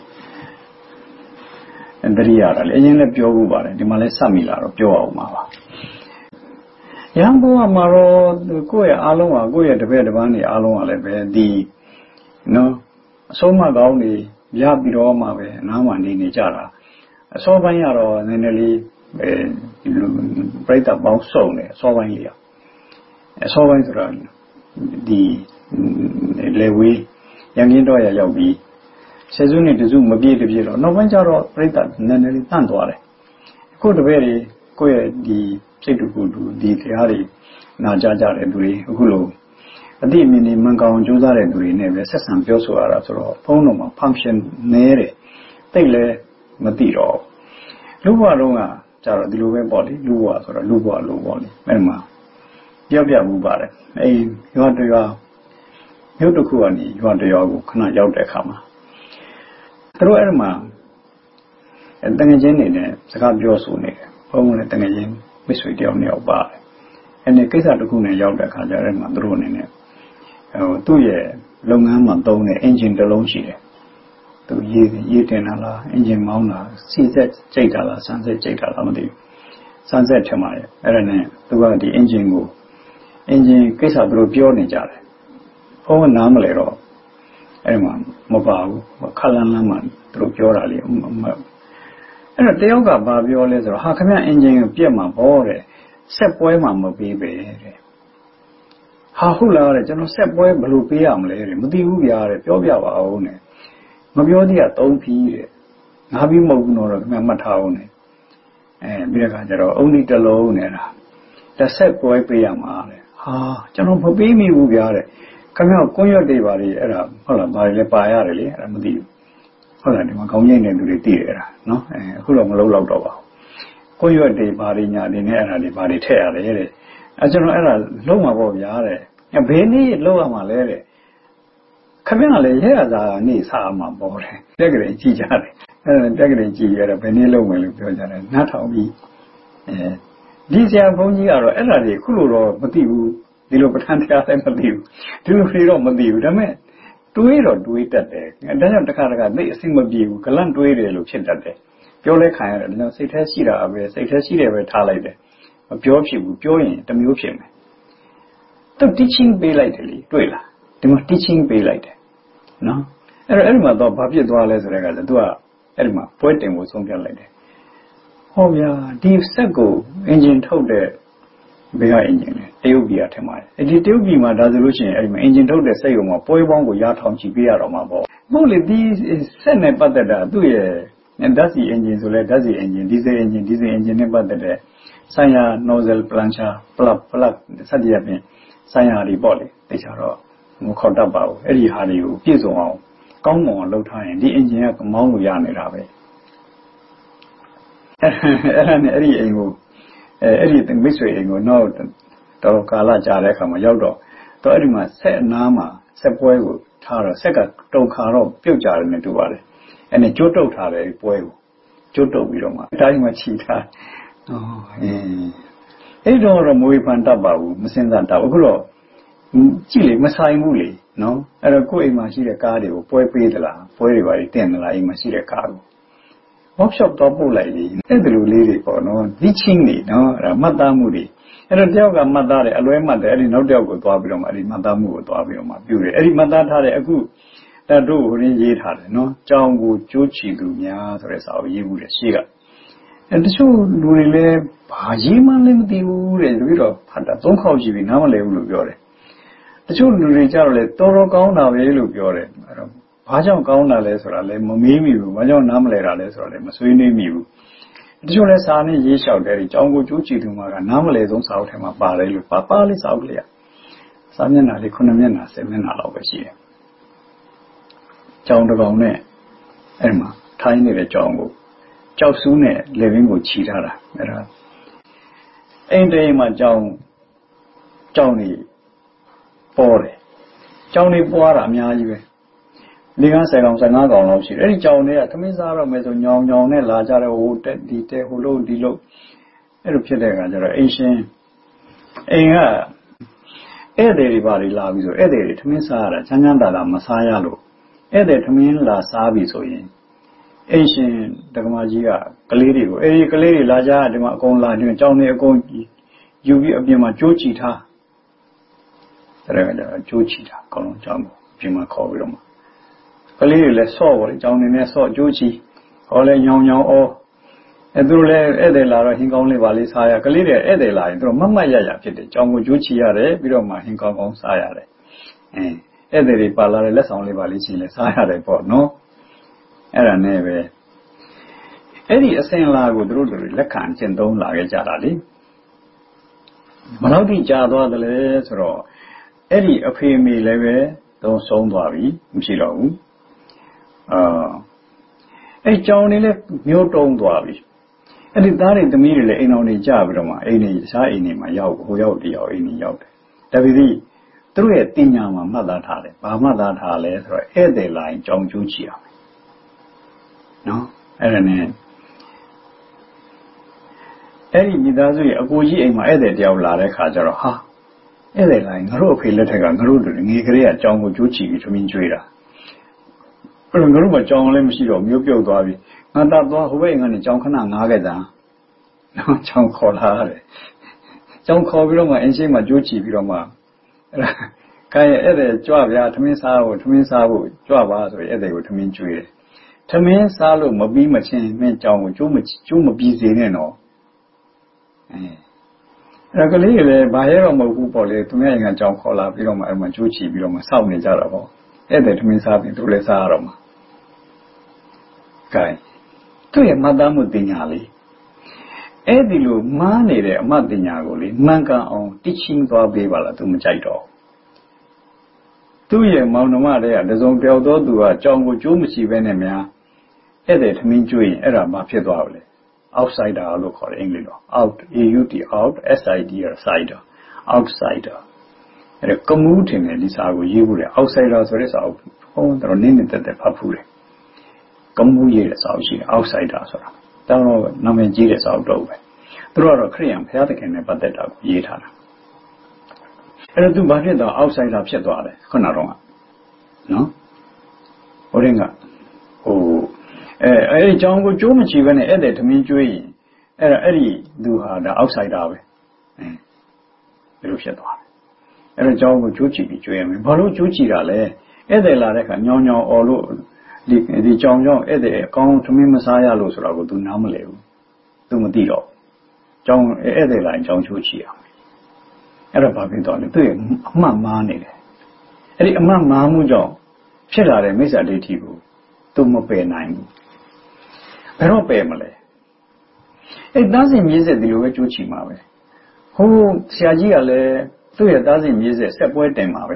Speaker 3: အန္တရိယတာလေအရင်လည်းပြောဘူးပါတယ်ဒီမှာလည်းစမိလာတော့ပြောအောင်ပါပါရန်ကုန်မှာတော့ကိုယ့်ရဲ့အားလုံးကကိုယ့်ရဲ့တပည့်တစ်ပန်းတွေအားလုံးကလည်းပဲဒီနော်အဆုံးမကောင်းတွေရပြီးတော့မှပဲနားမှနေနေကြတာအစောပိုင်းကတော့နည်းနည်းလေးအဲပြိတ္တပေါင်းစုံတယ်အစောပိုင်းလေးအစောပိုင်းဆိုတော့ဒီလေဝေးရန်ကင်းတော့ရရောက်ပြီးဆယ်စုနှစ်တစုမပြည့်တပြည့်တော့နောက်ပိုင်းကျတော့ပြိတ္တနည်းနည်းလေးတန့်သွားတယ်အခုတပည့်တွေကိုယ့်ရဲ့ဒီစိတ်တူကိုယ်တူဒီတရားတွေနာကြကြတဲ့သူတွေအခုလိုအတိအမြင်နေမှန်ကောင်ကြိုးစားတဲ့သူတွေနဲ့ပဲဆက်ဆံပြောဆိုရတာဆိုတော့ဖုန်းတော်မှာ function နည်းတယ်တိတ်လည်းမသိတော့လူဘဝတော့ကကြတော့ဒီလိုပဲပေါ့လေလူဘဝဆိုတော့လူဘဝလိုပေါ့လေအဲ့မှာပြောပြမှုပါတယ်အေးရွာတရွာမြို့တစ်ခုကနေရွာတရွာကိုခဏရောက်တဲ့အခါမှာသူတို့အဲ့မှာတငယ်ချင်းတွေနဲ့စကားပြောဆိုနေတယ်ဘုန်းနဲ့တငယ်ချင်းမိတ်ဆွေတယောက်နဲ့ရောက်ပါတယ်အဲ့ဒီကိစ္စတစ်ခုနဲ့ရောက်တဲ့အခါကျတော့အဲ့မှာသူတို့အနေနဲ့ဟိုသူ့ရဲ့လုပ်ငန်းမှာသုံးတဲ့ engine တစ်လုံးရှိတယ်သူရေးရေးတင်လာလား engine မောင်းတာစီဆက်ကြိတ်တာလားဆန်းဆက်ကြိတ်တာလားမသိဘူးဆန်းဆက်ထင်ပါတယ်အဲ့ဒါနဲ့သူကဒီ engine ကို engine ကိစ္စသူတို့ပြောနေကြတယ်ဘုန်းကနားမလဲတော့အဲ့မှာမပါဘူးခက်လန်းလန်းမှသူတို့ပြောတာလေအဲ့တော့တယောက်ကဘာပြောလဲဆိုတော့ဟာခင်ဗျ engine ကိုပြက်မှာပေါ့တဲ့ဆက်ပွဲမှာမပေးပဲတဲ့ဟာဟုတ်လားတဲ့ကျွန်တော်ဆက်ပွဲဘယ်လိုပေးရမလဲတဲ့မသိဘူးဗျာတဲ့ပြောပြပါဦးနဲ့မပြောသေးတာသုံးဖြီးတဲ့ငါပြီးမဟုတ်ဘူးတော့ခင်ဗျမှတ်ထားအောင်နဲ့အဲပြီးတဲ့အခါကျတော့အုံဒီတစ်လုံးနဲ့လားတစ်ဆက်ပွဲပေးရမှာတဲ့ဟာကျွန်တော်မပေးမိဘူးဗျာတဲ့ခင်ဗျကွန်းရွက်တွေပါလေအဲ့ဒါဟုတ်လားဘာတွေလဲပါရတယ်လေအဲ့ဒါမသိဘူးဟုတ်လားဒီမှာခေါင်းငိမ့်နေသူတွေသိတယ်အဲ့ဒါနော်အဲအခုတော့မလုံးတော့တော့ပါဘူးကွန်းရွက်တွေဘာတွေညာတွေနဲ့အဲ့ဒါတွေဘာတွေထည့်ရတယ်တဲ့အဲကျွန်တော်အဲ့ဒါလုံးမှာပေါ့ဗျာတဲ့ဘယ်နည်းလုံးရမှာလဲတဲ့ခမရလည်းရဲရသာနေစားမှာပေါ့တယ်တက်ကလေးကြည့်ကြတယ်အဲတက်ကလေးကြည့်ရတော့ဘယ်နည်းလုံးမယ်လို့ပြောကြတယ်နားထောင်ပြီးအဲဒီဆရာဘုန်းကြီးကတော့အဲ့ဒါတွေခုလိုတော့မသိဘူးဒီလိုပဋ္ဌာန်းတရားလည်းမသိဘူးဒီလိုတွေတော့မသိဘူးဒါပေမဲ့တွေးတော့တွေးတတ်တယ်ဒါကြောင့်တစ်ခါတစ်ခါသိအစိမ့်မပြေဘူးဂလန့်တွေးတယ်လို့ဖြစ်တတ်တယ်ပြောလဲခံရတယ်ဒါကြောင့်စိတ်ထဲရှိတာပဲစိတ်ထဲရှိတယ်ပဲထားလိုက်တယ်မပြောဖြစ်ဘူးပြောရင်တစ်မျိုးဖြစ်မယ်သူ teaching ပေးလိုက်တယ်လေတွေ့လားဒီမှာ teaching ပေးလိုက်တယ်နော်အဲ့တော့အဲ့ဒီမှာတော့ဘာဖြစ်သွားလဲဆိုတဲ့အခါကျသူကအဲ့ဒီမှာပွဲတင်ဖို့ဆုံးဖြတ်လိုက်တယ်ဟောဗျာဒီဆက်ကို engine ထုတ်တဲ့ဘယ်က engine လဲတရုတ်ပြည်ကထင်ပါတယ်အဲ့ဒီတရုတ်ပြည်မှာဒါဆိုလို့ရှိရင်အဲ့ဒီမှာ engine ထုတ်တဲ့စက်ရုံမှာပွဲပေါင်းကိုရထောင်ချီပေးရတော့မှာပေါ့မဟုတ်လေဒီဆက်နဲ့ပတ်သက်တာသူ့ရဲ့ဓာတ်ဆီ engine ဆိုလဲဓာတ်ဆီ engine diesel engine diesel engine နဲ့ပတ်သက်တဲ့ဆိုင်ရာ nozzle plancher plug plug စသဖြင့်ဆိုင်ရာတွေပေါ့လေတခြားတော့မခေါ်တတ်ပါဘူးအဲ့ဒီဟာတွေကိုပြည့်စုံအောင်ကောင်းမွန်အောင်လုပ်ထားရင်ဒီ engine ကမောင်းလို့ရနေတာပဲအဲ့ဒါနဲ့အဲ့ဒီအိမ်ကိုအဲအဲ့ဒီမိတ်ဆွေအိမ်ကိုတော့တော်ကာလကြာတဲ့အခါမှာရောက်တော့တော့အဲ့ဒီမှာဆက်အနားမှာဆက်ပွဲကိုထားတော့ဆက်ကတုံခါတော့ပြုတ်ကြတယ်နဲ့တူပါတယ်အဲ့နဲ့ကျိုးတုတ်ထားတယ်ပွဲကိုကျိုးတုတ်ပြီးတော့မှအတိုင်းမှာခြိထားဟောအင်းအဲ့တော့တော့မွေးဖန်တတ်ပါဘူးမစင်စားတတ်အခုတော့ကြည့်လေမဆိုင်ဘူးလေနော်အဲ့တော့ကိုယ့်အိမ်မှာရှိတဲ့ကားတွေကိုပွဲပေးသလားပွဲတွေပါတင်သလားအိမ်မှာရှိတဲ့ကားကို workshop တော့ပို့လိုက်လေအဲ့ဒီလိုလေးတွေပေါ့နော်ဒီချင်းနေနော်အဲ့ဒါမှတ်သားမှုတွေအဲ့တော့တယောက်ကမှတ်သားတယ်အလွဲမှတ်တယ်အဲ့ဒီနောက်တယောက်ကိုသွားပြီးတော့မှအဲ့ဒီမှတ်သားမှုကိုသွားပြီးတော့မှပြုတယ်အဲ့ဒီမှတ်သားထားတဲ့အခုတတ်တို့ဟိုရင်းရေးထားတယ်နော်ကြောင်ကိုကြိုးချီသူများဆိုတဲ့စာကိုရေးဘူးတယ်ရှေ့ကအဲ့တချို့လူတွေလည်းဘာရေးမှလည်းမသိဘူးတဲ့ပြီးတော့ဖတ်တာသုံးခေါက်ရှိပြီနားမလည်ဘူးလို့ပြောတယ်တချို့လူတွေကြတော့လေတော်တော်ကောင်းတာပဲလို့ပြောတယ်အဲ့တော့ဘာကြောင့်ကောင်းတာလဲဆိုတာလည်းမမေးမိဘူးဘာကြောင့်နားမလည်တာလဲဆိုတာလည်းမဆွေးနွေးမိဘူးတချို့လည်းစာနဲ့ရေးလျှောက်တယ်ဒီကြောင်ကိုကြိုးချီသူမှာကနားမလည်ဆုံးစာအုပ်ထဲမှာပါတယ်လို့ပါပါလေးစာအုပ်လေးစာမျက်နှာလေးခုနှစ်မျက်နှာဆယ်မျက်နှာလောက်ပဲရှိတယ်ကြောင်တစ်ကောင်နဲ့အဲ့မှာထိုင်းနေတဲ့ကြောင်ကိုကြောက်ဆူးနဲ့လေဘင်းကိုခြိထားတာအဲ့ဒါအိမ်တိမ်မှာကြောင်ကြောင်နေပေါ်တယ်ကြောင်နေပွားတာအများကြီးပဲလေးကားဆယ်ကောင်ဆယ်ငါးကောင်လောက်ရှိတယ်အဲ့ဒီကြောင်တွေကသမင်းစားတော့မယ်ဆိုညောင်ညောင်နဲ့လာကြတဲ့ဟိုတက်ဒီတဲဟိုလို့ဒီလို့အဲ့လိုဖြစ်တဲ့အခါကျတော့အိမ်ရှင်အိမ်ကဧည့်သည်တွေပါလာပြီးဆိုဧည့်သည်တွေသမင်းစားရတာချမ်းချမ်းသာသာမစားရလို့ဧည့်သည်သမင်းလာစားပြီဆိုရင်အိမ်ရှင်တက္ကမကြီးကကလေးတွေကိုအဲဒီကလေးတွေလာကြဒီမှာအကုန်လာပြီးကြောင်နေအကုန်ယူပြီးအပြင်မှာကြိုးချီထားတဲ့ကကြိုးချီထားအကုန်လုံးကြောင်ကိုအပြင်မှာခေါ်ပြီးတော့ကလေးတွေလည်းဆော့ပေါ်လေကြောင်နေနဲ့ဆော့ကြိုးချီဟောလဲညောင်ညောင်အောအဲသူတို့လည်းဧည့်သည်လာတော့ဟင်းကောင်းလေးပါလေးစားရကလေးတွေဧည့်သည်လာရင်သူတို့မတ်မတ်ရရဖြစ်တယ်ကြောင်ကိုကြိုးချီရတယ်ပြီးတော့မှဟင်းကောင်းကောင်းစားရတယ်အဲဧည့်သည်တွေပါလာတဲ့လက်ဆောင်လေးပါလေးချီလဲစားရတယ်ပေါ့နော်အဲ့ဒါနဲ့ပဲအဲ့ဒီအစဉ်လာကိုသူတို့တွေလက်ခံကျင့်သုံးလာခဲ့ကြတာလေဘယ်တော့ထိကြာသွားတယ်လဲဆိုတော့အဲ့ဒီအဖေမေလည်းပဲသုံးဆုံးသွားပြီမရှိတော့ဘူးအာအဲ့ကြောင်နေလည်းမျိုးတုံးသွားပြီအဲ့ဒီသားတွေသမီးတွေလည်းအိမ်တော်တွေကြာပြီးတော့မှအိမ်တွေစားအိမ်တွေမှာရောက်ဟိုရောက်တရောက်အိမ်တွေရောက်တယ်ဒါပေမဲ့သူတို့ရဲ့တင်ညာမှာမှတ်သားထားတယ်ဘာမှတ်သားထားလဲဆိုတော့ဧည့်သည်လာရင်ကြောင်ကျိုးချီရမယ်နော်အဲ့ဒါနဲ့အဲ့ဒီမိသားစုရဲ့အကိုကြီးအိမ်မှာဧည့်သည်တယောက်လာတဲ့ခါကျတော့ဟာဧည့်သည်လာရင်ငါတို့အဖေလက်ထက်ကငါတို့တွေငေကလေးကကြောင်ကိုကျိုးချီပြီးသမင်းကျွေးတာအဲ့တော့ငါတို့ကကြောင်လည်းမရှိတော့မျိုးပြုတ်သွားပြီငါတသွားဟိုဘက်အိမ်ကနေကြောင်ခဏငားခဲ့တာနော်ကြောင်ခေါ်လာတယ်ကြောင်ခေါ်ပြီးတော့မှအင်းရှိမှကျိုးချီပြီးတော့မှအဲ့ဒါခိုင်းဧည့်သည်ကြွဗျာသမင်းစားဖို့သမင်းစားဖို့ကြွပါဆိုရင်ဧည့်သည်ကိုသမင်းကျွေးတယ်သမင်းစားလို့မပြီးမချင်းမင်းကြောင်ကိုကျိုးမကျိုးမပြီးစေနဲ့တော့အဲအဲ့ကလေးလည်းဘာရဲတော့မဟုတ်ဘူးပေါ့လေသူများအိမ်ကကြောင်ခေါ်လာပြီးတော့မှအဲ့မှာကျိုးချီပြီးတော့မှစောင့်နေကြတာပေါ့ဧည့်သည်သမင်းစားပြီးသူလည်းစားရတော့မှာကဲသူ့ရဲ့မှတ်သားမှုတင်ညာလေးအဲ့ဒီလိုမှားနေတဲ့အမှတ်တင်ညာကိုလေမှန်ကန်အောင်တိချင်းသွားပေးပါလားသူမကြိုက်တော့သူ့ရဲ့မောင်နှမတွေကတစုံတယောက်သောသူကကြောင်ကိုကျိုးမရှိဘဲနဲ့များဧည့်သည်သမင်းကျွေးရင်အဲ့ဒါမှဖြစ်သွားပြီလေ outsider လို့ခေါ်တယ်အင်္ဂလိပ်လို out a u t out s i d r sider outsider အဲ့ဒါကမူးတင်တဲ့ဒီစာကိုရေးဖို့လေ outsider ဆိုတဲ့စာကိုဟောတော့နင်းနေတဲ့တက်ဖတ်ဖို့လေကမူးရေးတဲ့စာအုပ်ရှိတယ် outsider ဆိုတာတောင်းတော့နာမည်ကြီးတဲ့စာအုပ်တော့ပဲသူတို့ကတော့ခရိယံဘုရားသခင်နဲ့ပတ်သက်တာကိုရေးထားတာအဲ့တော့သူဘာဖြစ်တော့ outsider ဖြစ်သွားတယ်ခုနကတော့နော်ဟိုရင်ကဟိုအဲအဲ့ဒီကြောင်ကိုကျိုးမချီပဲနဲ့အဲ့တဲ့သမင်းကျွေးရင်အဲ့ဒါအဲ့ဒီသူဟာဒါ outsider ပဲအဲဘယ်လိုဖြစ်သွားလဲအဲ့တော့ကြောင်ကိုကျိုးချီပြီးကျွေးရမယ်ဘာလို့ကျိုးချီတာလဲဧည့်သည်လာတဲ့ခါညောင်ညောင်អော်လို့ဒီဒီကြောင်ကြောင်ဧည့်သည်အကောင်းသမင်းမစားရလို့ဆိုတာကို तू နားမလဲဘူး तू မသိတော့ကြောင်ဧည့်သည်လာရင်ကြောင်ချိုးချီရမယ်အဲ့တော့ဘာဖြစ်သွားလဲသူ့ရဲ့အမှတ်မားနေတယ်အဲ့ဒီအမှတ်မားမှုကြောင့်ဖြစ်လာတဲ့မိစ္ဆာဒိဋ္ဌိကို तू မပယ်နိုင်ဘူးဘယ်တော့ပယ်မလဲအဲ့သားစဉ်မြေးဆက်ဒီလိုပဲကြိုးချီမှာပဲဟိုဆရာကြီးကလည်းသူ့ရဲ့သားစဉ်မြေးဆက်ဆက်ပွဲတင်မှာပဲ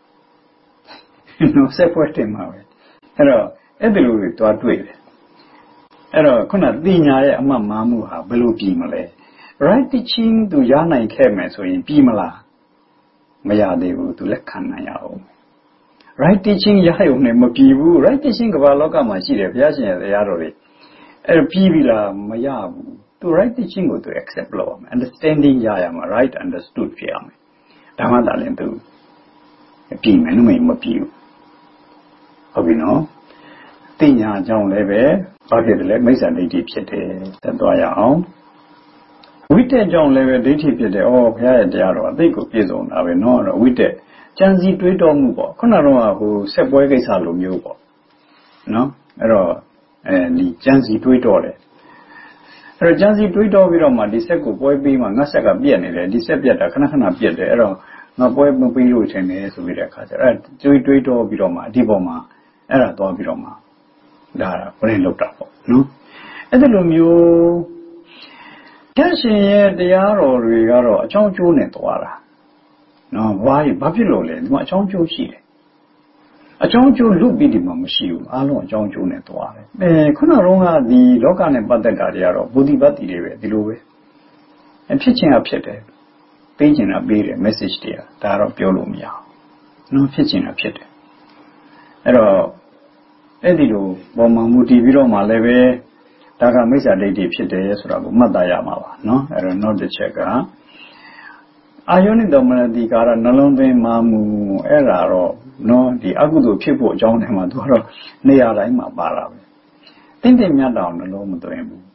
Speaker 3: နော်ဆက်ပွဲတင်မှာပဲအဲ့တော့အဲ့ဒီလိုတွေတွားတွေ့တယ်အဲ့တော့ခုနသိညာရဲ့အမှတ်မားမှုဟာဘယ်လိုပြီးမလဲ right teaching သူရနိုင်ခဲ့မယ်ဆိုရင်ပြီးမလားမရသေးဘူးသူလက်ခံနိုင်ရအောင် right teaching ရရုံနဲ့မပြီးဘူး right teaching ကမ္ဘာလောကမှာရှိတယ်ဘုရားရှင်ရဲ့တရားတော်တွေအဲ့ပြီးပြီလားမရဘူးသူ to right teaching ကိုသူ accept လုပ်အောင် understanding ရရမှာ right understood ဖြစ်အောင်ဒါမှသာလင်သူပြည်မယ်လို့မပြည်ဘူးဟုတ်ပြီနော်သိညာအကြောင်းလည်းပဲဘာဖြစ်တယ်လဲမိစ္ဆာဒိဋ္ဌိဖြစ်တယ်သက်သွားရအောင်ဝိတက်ကြောင့်လည်းပဲဒိဋ္ဌိဖြစ်တယ်ဩဘုရားရဲ့တရားတော်အသိကိုပြည့်စုံတာပဲနော်အဲ့တော့ဝိတက်ကြံစီတွေးတော်မှုပေါ့ခုနကတော့ဟိုဆက်ပွဲကိစ္စလိုမျိုးပေါ့နော်အဲ့တော့အဲဒီကြံစီတွေးတော်တယ်အဲ့တော့ကြံစီတွေးတော်ပြီးတော့မှဒီဆက်ကိုပွဲပြီးမှငါဆက်ကပြက်နေတယ်ဒီဆက်ပြက်တာခဏခဏပြက်တယ်အဲ့တော့ငါပွဲမပြီးလို့ထင်တယ်ဆိုပြီးတဲ့အခါကျအဲ့တွေးတွေးတော်ပြီးတော့မှအဒီပေါ်မှာအဲ့ဒါသွားပြီးတော့မှဒါဘယ်လောက်တာပေါ့နော်အဲ့ဒီလိုမျိုးကျင့်ရှင်ရဲ့တရားတော်တွေကတော့အကြောင်းကျိုးနဲ့သွားတာနော်ဘာကြီးဘာဖြစ်လို့လဲဒီမှာအကြောင်းကျိုးရှိတယ်အကြောင်းကျိုးလွတ်ပြီးဒီမှာမရှိဘူးအားလုံးအကြောင်းကျိုးနဲ့သွားတယ်အဲခုနကတော့ကဒီလောကနဲ့ပတ်သက်တာတွေကတော့ဘုဒ္ဓဘတ်တီတွေပဲဒီလိုပဲအဖြစ်ချင်းကဖြစ်တယ်ပေးချင်တာပေးတယ် message တွေကဒါတော့ပြောလို့မရဘူးနော်ဖြစ်ချင်တာဖြစ်တယ်အဲ့တော့အဲ့ဒီလိုပုံမှန်မူတည်ပြီးတော့မှလည်းပဲဒါကမိစ္ဆာဒိဋ္ဌိဖြစ်တယ်ဆိုတာကိုမှတ်သားရမှာပါနော်အဲ့တော့ note တစ်ချက်ကအာယောနိတော်မနတိကာရနှလုံးသွင်းမှမူအဲ့ဒါတော့နော်ဒီအကုသိုလ်ဖြစ်ဖို့အကြောင်းတည်းမှာသူကတော့နေရာတိုင်းမှာပါတာပဲတင့်တယ်မြတ်တော်နှလုံးမသွင်းဘူး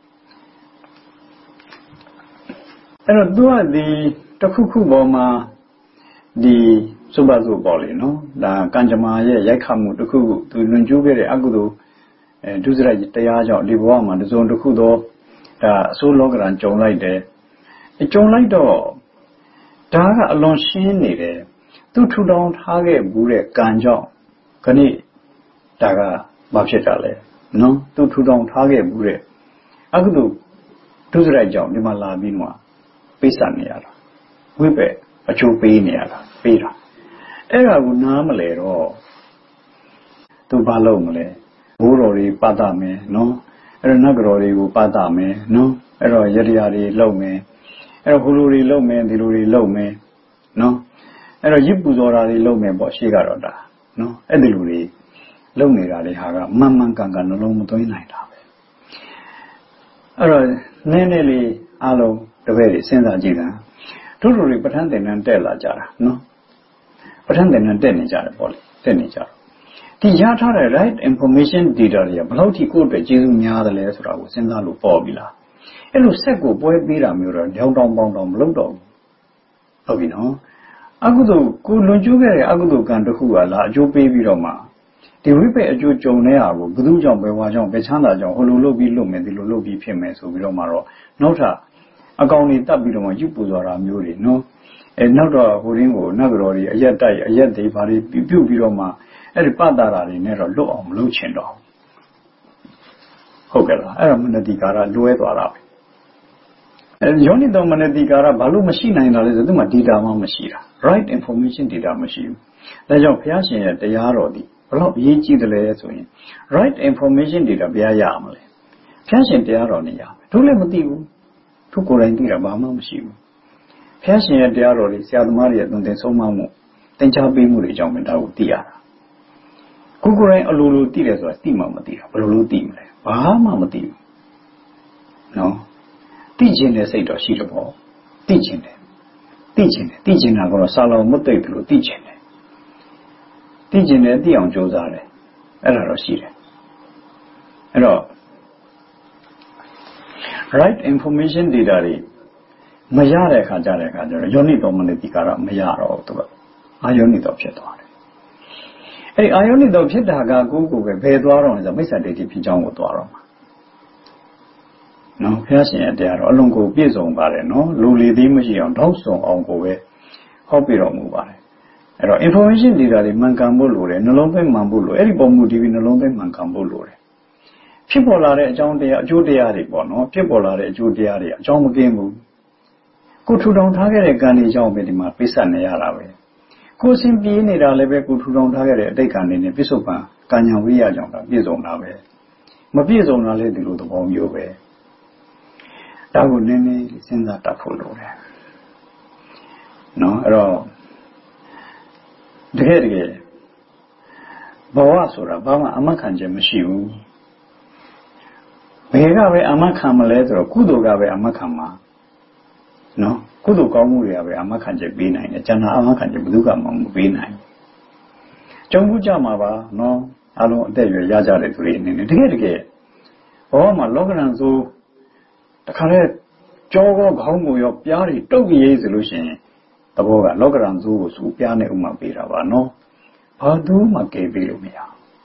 Speaker 3: အဲ့တော့သူကဒီတစ်ခုခုပေါ်မှာဒီစုပစုပေါ်လေနော်ဒါကံကြမ္မာရဲ့ရိုက်ခတ်မှုတစ်ခုခုသူလွန်ကျူးခဲ့တဲ့အကုသိုလ်အဲဒုစရိုက်တရားကြောင့်ဒီဘဝမှာတစ်စုံတစ်ခုသောဒါအဆိုးလောကရန်ကြုံလိုက်တယ်အကြုံလိုက်တော့ဒါကအလွန်ရှင်းနေတယ်သူထူထောင်ထားခဲ့ဘူးတဲ့ကံကြောင့်ခဏိဒါကဘာဖြစ်တာလဲနော်သူထူထောင်ထားခဲ့ဘူးတဲ့အကုသိုလ်ဒုစရိုက်ကြောင့်ဒီမှာလာပြီးမှပိဿနေရတာဝိပဲအချိုးပေးနေရတာပေးတာအဲ့ဒါကိုနားမလဲတော့သူဘာလုပ်မလဲဘိုးတော်တွေပတ်တာမယ်နော်အဲ့တော့နတ်ကတော်တွေကိုပတ်တာမယ်နော်အဲ့တော့ရတရားတွေလုပ်မယ်အဲ့တော့ဟိုလိုတွေလုပ်မယ်ဒီလိုတွေလုပ်မယ်နော်အဲ့တော့ရစ်ပူဇော်တာတွေလုပ်မယ်ပေါ့ရှေ့ကတော့ဒါနော်အဲ့ဒီလိုတွေလုပ်နေတာတွေဟာကမှန်မှန်ကန်ကန်နှလုံးမသွင်းနိုင်တာပဲအဲ့တော့နည်းနည်းလေးအားလုံးတပည့်တွေစဉ်းစားကြည့်တာတို့တို့တွေပဋ္ဌာန်းသင်္นานတက်လာကြတာနော်ပဋ္ဌာန်းသင်္นานတက်နေကြတယ်ပေါ့လေတက်နေကြတော့ဒီရထားတဲ့ right information data တွေကဘယ်လောက်ထိကိုယ့်အတွက်ကျေးဇူးများတယ်လဲဆိုတာကိုစဉ်းစားလို့ပေါ်ပြီလားအဲ့လိုဆက်ကိုပွဲပေးတာမျိုးတော့ညောင်းတောင်းပေါင်းတောင်းမလုပ်တော့ဘူးဟုတ်ပြီနော်အကုသိုလ်ကိုလွန်ကျူးခဲ့တဲ့အကုသိုလ်ကံတစ်ခုကလာအကျိုးပေးပြီးတော့မှဒီဝိပက်အကျိုးကြုံတဲ့ဟာကိုဘယ်သူကြောင့်ပဲဝါကြောင့်ပဲချမ်းသာကြောင့်ဟိုလိုလုပ်ပြီးလုပ်မယ်ဒီလိုလုပ်ပြီးဖြစ်မယ်ဆိုပြီးတော့မှတော့နောက်ထပ်အကောင်တွေတက်ပြီးတော့မှယူပူစွာတာမျိုးတွေနော်အဲနောက်တော့ဟိုရင်းကိုနတ်ကတော်တွေအရက်တိုက်အရက်တွေဘာတွေပြုတ်ပြီးတော့မှအဲ့ဒီပတ်တာတာတွေနဲ့တော့လွတ်အောင်မလုပ်ချင်တော့ဟုတ်ကဲ့လားအဲ့ဒါမနတိကာရလွဲသွားတာပဲအဲယောနိတော်မနတိကာရဘာလို့မရှိနိုင်တာလဲဆိုသူမှ data မှမရှိတာ right information data မရှိဘူးဒါကြောင့်ဘုရားရှင်ရဲ့တရားတော်ဒီဘလို့အရေးကြီးတယ်လဲဆိုရင် right information data ဘယ်ရရမလဲဘုရားရှင်တရားတော်နဲ့ရမယ်တို့လည်းမသိဘူးသူကိုယ်တိုင်သိတာဘာမှမရှိဘူးဘုရားရှင်ရဲ့တရားတော်တွေဆရာသမားတွေရဲ့သွန်သင်ဆုံးမမှုသင်ကြားပေးမှုတွေအကြောင်းပဲဒါကိုသိရတာကိုယ်ကိုယ်တိုင်အလိုလိုသိတယ်ဆိုတာသိမှမသိတာဘယ်လိုလုပ်သိမလဲဘာမှမသိဘူးနော်သိခြင်းတဲ့စိတ်တော့ရှိတယ်ပေါ့သိခြင်းတယ်သိခြင်းတယ်သိခြင်းတာကတော့စာလောင်မသိတယ်လို့သိခြင်းတယ်သိခြင်းတယ်သိအောင်ကြိုးစားတယ်အဲ့ဒါတော့ရှိတယ်အဲ့တော့ right information data တွေမရတဲ့အခါကြတဲ့အခါကျတော့ယောနိတော်မနတိကာရမရတော့သူကအာယောနိတော်ဖြစ်သွားတယ်အဲ့ဒီအာယောနိတော်ဖြစ်တာကကိုယ်ကိုယ်ပဲဘယ်သွားတော့လဲဆိုမိစ္ဆာဒိဋ္ဌိဖြစ်ကြောင်းကိုသွားတော့မှာနော်ဘုရားရှင်ရဲ့တရားတော်အလုံးကိုပြည့်စုံပါတယ်နော်လူလီသေးမရှိအောင်တောက်ဆုံအောင်ကိုပဲဟောပြတော်မူပါတယ်အဲ့တော့ information data တွေမှန်ကန်ဖို့လိုတယ်နှလုံးသွင်းမှန်ဖို့လိုအဲ့ဒီပုံမူတည်ပြီးနှလုံးသွင်းမှန်ကန်ဖို့လိုတယ်ဖြစ်ပေါ်လာတဲ့အကြောင်းတရားအကျိုးတရားတွေပေါ့နော်ဖြစ်ပေါ်လာတဲ့အကျိုးတရားတွေအကြောင်းမကင်းဘူးကိုထူထောင်ထားခဲ့တဲ့ကံတွေကြောင့်ပဲဒီမှာပိဿနေရတာပဲကိုယ်စင်ပြေးနေတာလည်းပဲကိုထူထောင်ထားခဲ့တဲ့အတိတ်ကံတွေနဲ့ပြစ္ဆုတ်ပံကံညာဝိရိယကြောင့်ဒါပြည့်စုံတာပဲမပြည့်စုံတာလည်းဒီလိုသဘောမျိုးပဲဒါကိုနည်းနည်းစဉ်းစားတတ်ဖို့လိုတယ်နော်အဲ့တော့တကယ်တကယ်ဘဝဆိုတာဘာမှအမှတ်ခံချက်မရှိဘူးဘယ်ကပဲအမခံမလဲဆိုတော့ကုသိုလ်ကပဲအမခံမှာနော်ကုသိုလ်ကောင်းမှုတွေကပဲအမခံချက်ပေးနိုင်တယ်ကျန်တာအမခံချက်ဘယ်သူကမှမပေးနိုင်ဘူးကြုံမှုကြမှာပါနော်အလုံးအသက်အရွယ်ရကြတဲ့သူတွေအနေနဲ့တကယ်တကယ်ဘောမှာလောကရန်ဆိုတခါလဲကြောကောခေါင်းကိုရောပြားတွေတုတ်ရေးဆိုလို့ရှိရင်သဘောကလောကရန်ဆိုကိုစူပြားနဲ့ဥမာပေးတာပါနော်ဘာသူမှကယ်ပေးလို့မရ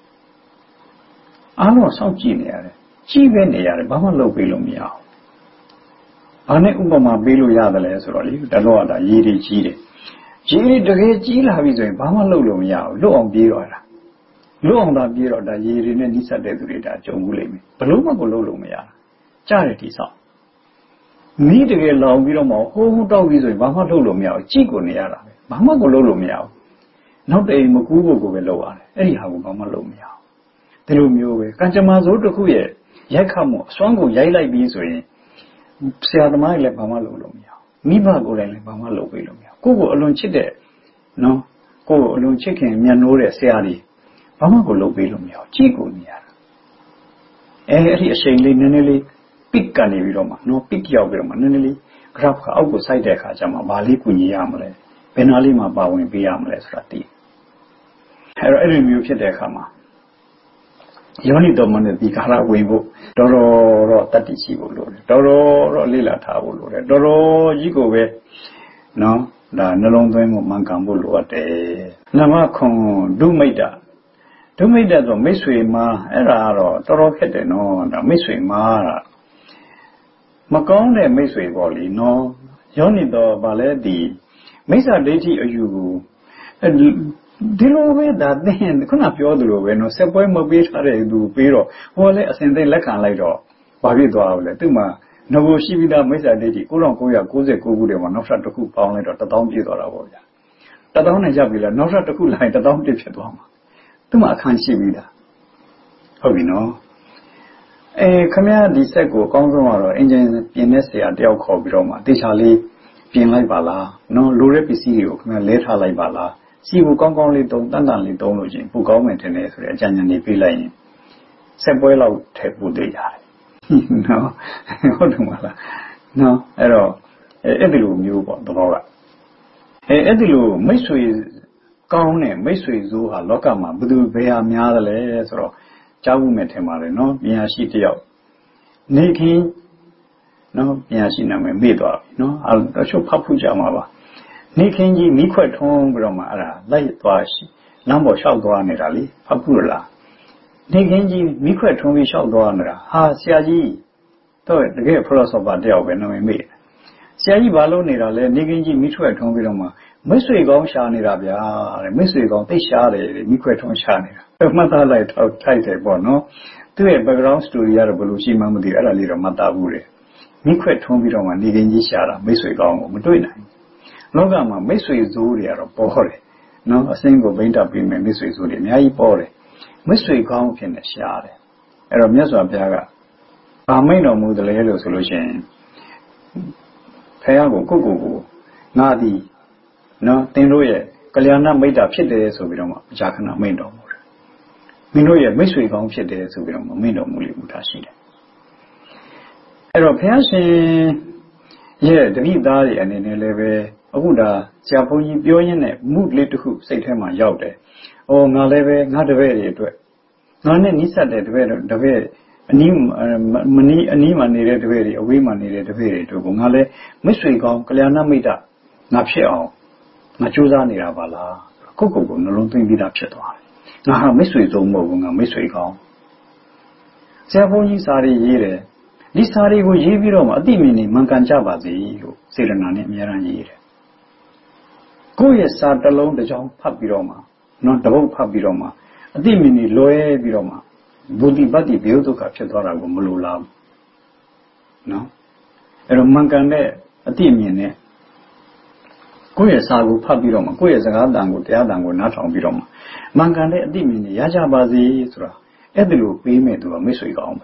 Speaker 3: အားလုံးစောင့်ကြည့်နေရတယ်ကြည့်ပဲနေရတယ်ဘာမှလုပ်ပေးလို့မရဘူးဘာနဲ့ဥပမာပေးလို့ရတယ်လဲဆိုတော့လေတလောကတာရေးတွေကြီးတယ်ရေးတွေတကယ်ကြီးလာပြီဆိုရင်ဘာမှလုပ်လို့မရဘူးလွတ်အောင်ပြေးတော့တာလွတ်အောင်သာပြေးတော့ဒါရေးတွေနဲ့နှိစက်တဲ့သူတွေဒါကြုံဘူးလိမ့်မယ်ဘလို့မှကိုလုပ်လို့မရဘူးကြားတယ်ဒီဆောင်မိတကယ်လောင်ပြီးတော့မှဟိုးဟိုးတောက်ပြီးဆိုရင်ဘာမှလုပ်လို့မရဘူးကြည့်ကိုနေရတာပဲဘာမှကိုလုပ်လို့မရဘူးနောက်တအိမ်မကူးဖို့ကိုပဲလုပ်ရတယ်အဲ့ဒီဟာကိုဘာမှလုပ်မရဘူးဒီလိုမျိုးပဲကံကြမ္မာစိုးတစ်ခုရဲ့ရိုက်ခတ်မှုအစွမ်းကိုရိုက်လိုက်ပြီးဆိုရင်ဆရာသမားတွေလည်းဘာမှလုပ်လို့မရဘူးမိဘကိုယ်တိုင်လည်းဘာမှလုပ်ပေးလို့မရဘူးကိုယ့်ကိုအလွန်ချစ်တဲ့နော်ကိုယ့်ကိုအလွန်ချစ်ခင်မြတ်နိုးတဲ့ဆရာတွေဘာမှကိုလုပ်ပေးလို့မရဘူးကြည့်ကိုနေရတာအဲအဲ့ဒီအချိန်လေးနည်းနည်းလေး pick ကနေပြီးတော့မှနော် pick ရောက်ပြီးတော့မှနည်းနည်းလေး graph ကအောက်ကိုစိုက်တဲ့အခါကျမှဘာလေးကူညီရမလဲဘယ်နာလေးမှာပါဝင်ပေးရမလဲဆိုတာသိအဲ့တော့အဲ့လိုမျိုးဖြစ်တဲ့အခါမှာယောနိတော်မနဲ့ဒီကာလဝင်ဖို့တော်တော်တော့တတ်သိရှိဖို့လိုတယ်တော်တော်တော့လေ့လာထားဖို့လိုတယ်တော်တော်ကြီးကိုပဲနော်ဒါနှလုံးသွင်းမှုမှန်ကန်ဖို့လိုအပ်တယ်နမခွန်ဒုမိတ်တာဒုမိတ်တာဆိုမိတ်ဆွေမှာအဲ့ဒါကတော့တော်တော်ဖြစ်တယ်နော်ဒါမိတ်ဆွေမှာမကောင်းတဲ့မိတ်ဆွေပေါ့လीနော်ယောနိတော်ဗာလဲဒီမိစ္ဆာဒိဋ္ဌိအယူကိုဒီလိုပဲဒါသင်ခုနပြောသလိုပဲနော်ဆက်ပွဲမပေးထားတဲ့သူပေးတော့ဟိုလည်းအစဉ်သိလက်ခံလိုက်တော့ဘာဖြစ်သွားလဲသူ့မှာငကိုရှိပြီးသားမိစ္ဆာဒိဋ္ဌိကို၉၉၉၉ခုတည်းမှာနောက်ထပ်တစ်ခုပေါင်းလိုက်တော့တစ်သောင်းပြည့်သွားတာပေါ့ဗျာတစ်သောင်းနဲ့ရပ်ပြီလားနောက်ထပ်တစ်ခုလာရင်တစ်သောင်းပြည့်ဖြစ်သွားမှာသူ့မှာအခန်းရှိပြီးသားဟုတ်ပြီနော်အဲခမရဒီဆက်ကိုအကောင်းဆုံးကတော့အင်ဂျင်ပြင်တဲ့ဆရာတယောက်ခေါ်ပြီးတော့မှတေချာလေးပြင်လိုက်ပါလားနော်လိုတဲ့ပစ္စည်းတွေကိုခမရလဲထားလိုက်ပါလားစီကိုကောင်းကောင်းလေးတုံးတန်တန်လေးတုံးလို့ချင်းပိုကောင်းမယ်ထင်တယ်ဆိုတဲ့အကြံဉာဏ်လေးပေးလိုက်ရင်ဆက်ပွဲလောက်ထည့်ပို့သေးရတယ်နော်ဟုတ်တယ်မလားနော်အဲ့တော့အဲ့ဒီလိုမျိုးပေါ့သဘောကအဲအဲ့ဒီလိုမိတ်ဆွေကောင်းတဲ့မိတ်ဆွေစိုးဟာလောကမှာဘယ်သူဘယ်ဟာများတယ်လဲဆိုတော့ကြားဖို့မယ်ထင်ပါတယ်နော်ပညာရှိတယောက်နေခင်းနော်ပညာရှိနာမည်မေ့သွားပြီနော်အဲ့တော့ချုပ်ဖတ်ဖို့ကြမှာပါနေခင်းကြီးမိခွက်ထုံးပြီးတော့မှအဲ့ဒါလိုက်သွားရှိလမ်းပေါ်လျှောက်သွားနေတာလေဖတ်ဖို့လားနေခင်းကြီးမိခွက်ထုံးပြီးလျှောက်သွားနေတာဟာဆရာကြီးတော့တကယ် philosopher တယောက်ပဲနာမည်မေ့ဆရာကြီးဘာလုပ်နေတာလဲနေခင်းကြီးမိခွက်ထုံးပြီးတော့မှမိတ်ဆွေကောင်းရှာနေတာဗျာတဲ့မိတ်ဆွေကောင်းသိရှားတယ်မိခွက်ထုံးရှာနေတာမှတ်သားလိုက်ထောက်ထိုက်တယ်ပေါ့နော်သူ့ရဲ့ background story ကတော့ဘယ်လိုရှိမှမသိဘူးအဲ့ဒါလေးတော့မှတ်သားဘူးတယ်မိခွက်ထုံးပြီးတော့မှနေခင်းကြီးရှာတာမိတ်ဆွေကောင်းကိုမတွေ့နိုင်လောကမှာမိတ်ဆွေဇိုးတွေကတော့ပေါ်တယ်နော်အစင်းကိုဗိမ့်တပ်ပြီးမယ်မိတ်ဆွေဇိုးတွေအများကြီးပေါ်တယ်မိတ်ဆွေကောင်းဖြစ်နေရှားတယ်အဲ့တော့မြတ်စွာဘုရားကဗာမိတ်တော်မူတယ်လေလို့ဆိုလို့ရှိရင်ဖခင်ကိုကိုကိုကိုငါသည်နော်သင်တို့ရဲ့ကလျာဏမိတ်တာဖြစ်တယ်ဆိုပြီးတော့မှအကြခဏမိတ်တော်မူတယ်မင်းတို့ရဲ့မိတ်ဆွေကောင်းဖြစ်တယ်ဆိုပြီးတော့မှမိတ်တော်မူလိမ့်မူတာရှိတယ်အဲ့တော့ဘုရားရှင်ရဲ့တတိသားတွေအနေနဲ့လည်းပဲအခုဒါဆရာဘုန်းကြီးပြောရင်းနဲ့မှုလေးတစ်ခုစိတ်ထဲမှာရောက်တယ်။အော်ငါလည်းပဲငါတပည့်တွေအတွက်ငါနဲ့နိစ္စတဲ့တပည့်တပည့်အနည်းမနီးအနည်းမှနေတဲ့တပည့်တွေအဝေးမှနေတဲ့တပည့်တွေတို့ကငါလည်းမိတ်ဆွေကောင်းကလျာဏမိတ်တာငါဖြစ်အောင်ငါကြိုးစားနေတာပါလား။ကိုယ့်ကိုယ်ကိုနှလုံးသွင်းပြီးသားဖြစ်သွားတယ်။ငါဟာမိတ်ဆွေဆုံးမဟုတ်ဘူးငါမိတ်ဆွေကောင်းဆရာဘုန်းကြီးစာရီရေးတယ်ဒီစာတွေကိုရေးပြီးတော့မှအတိအမြင်နဲ့မှန်ကန်ကြပါစေလို့စေတနာနဲ့အများအားရေးတယ်ကိုယ့်ရဲ့စာတစ်လုံးတစ်ကြောင်းဖတ်ပြီးတော့မှနော်တပုတ်ဖတ်ပြီးတော့မှအတိအမြင်နဲ့လွဲပြီးတော့မှဘုဒ္ဓပတ္တိဘေယုဒုက္ခဖြစ်သွားတာကိုမလိုလားဘူးနော်အဲ့တော့မှန်ကန်တဲ့အတိအမြင်နဲ့ကိုယ့်ရဲ့စာကိုဖတ်ပြီးတော့မှကိုယ့်ရဲ့စကားတန်ကိုတရားတန်ကိုနားထောင်ပြီးတော့မှမှန်ကန်တဲ့အတိအမြင်နဲ့ရကြပါစေဆိုတာအဲ့ဒီလိုပေးမဲ့သူကမိတ်ဆွေကောင်းပဲ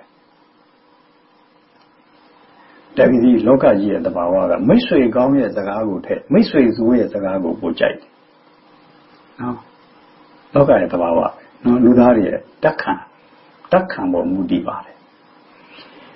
Speaker 3: တကယ်ကြီးလောကကြီးရဲ့တဘာဝကမိတ်ဆွေကောင်းရဲ့စကားကိုထက်မိတ်ဆွေဇိုးရဲ့စကားကိုပိုကြိုက်တယ်နော်လောကရဲ့တဘာဝနော်လူသားတွေရဲ့တက်ခံတက်ခံပေါ်မူတည်ပါတယ်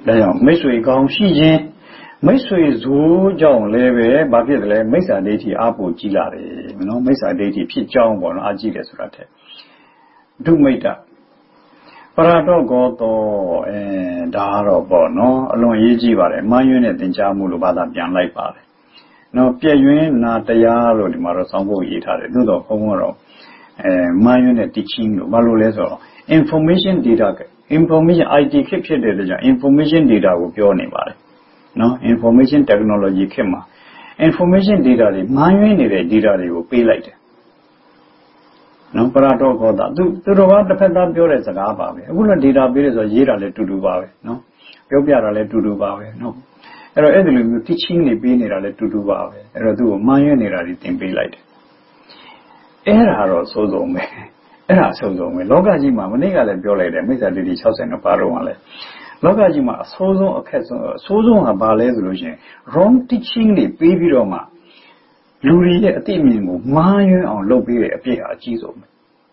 Speaker 3: ဒါကြောင့်မိတ်ဆွေကောင်းရှိခြင်းမိတ်ဆွေဇိုးကြောင့်လည်းပဲဘာဖြစ်တယ်လဲမိစ္ဆာဒိဋ္ဌိအားပိုကြီးလာတယ်နော်မိစ္ဆာဒိဋ္ဌိဖြစ်ကြောင်းပေါ့နော်အားကြီးတယ်ဆိုတာတဲ့ဒုမိတ္တပရတောကောတောအဲဒါတော့ပေါ့နော်အလွန်ရေးကြည့်ပါတယ်မှန်းရွေးနဲ့သင်ကြားမှုလို့ဘာသာပြန်လိုက်ပါတယ်နော်ပြည့်ရွင်းနာတရားလို့ဒီမှာတော့စောင်းဖို့ရေးထားတယ်သို့တော့ဘုန်းကတော့အဲမှန်းရွေးနဲ့ teaching လို့ဘာလို့လဲဆိုတော့ information data information ไอ ที ခေတ်ဖြစ်တဲ့ကြောင့် information data ကိုပြောနေပါတယ်နော် information technology ခေတ်မှာ information data တွေမှန်းရွေးနေတဲ့ data တွေကိုပေးလိုက်တယ်နော်ပရတောကောတာသူသူတော်ကတစ်ဖက်သားပြောတဲ့စကားပါပဲအခုလည်း data ပေးတယ်ဆိုတော့ရေးတာလည်းတူတူပါပဲနော်ပြောပြတာလည်းတူတူပါပဲနော်အဲ့တော့အဲ့ဒီလိုမျိုး teaching တွေပေးနေတာလည်းတူတူပါပဲအဲ့တော့သူ့ကိုမှန်းရွေးနေတာတွေသင်ပေးလိုက်တယ်အဲ့ဒါတော့စိုးစုံပဲအဲ့ဒါစိုးစုံပဲလောကကြီးမှာမနေ့ကလည်းပြောလိုက်တယ်မိစ္ဆာဒိဋ္ဌိ၆၀နှစ်ပါတော့ကလည်းလောကကြီးမှာအဆိုးဆုံးအခက်ဆုံးအဆိုးဆုံးကဘာလဲဆိုလို့ရှိရင် wrong teaching တွေပေးပြီးတော့မှလူတွေရဲ့အသိအမြင်ကိုမှားယွင်းအောင်လုပ်ပေးတဲ့အပြစ်ဟာအကြီးဆုံးပဲ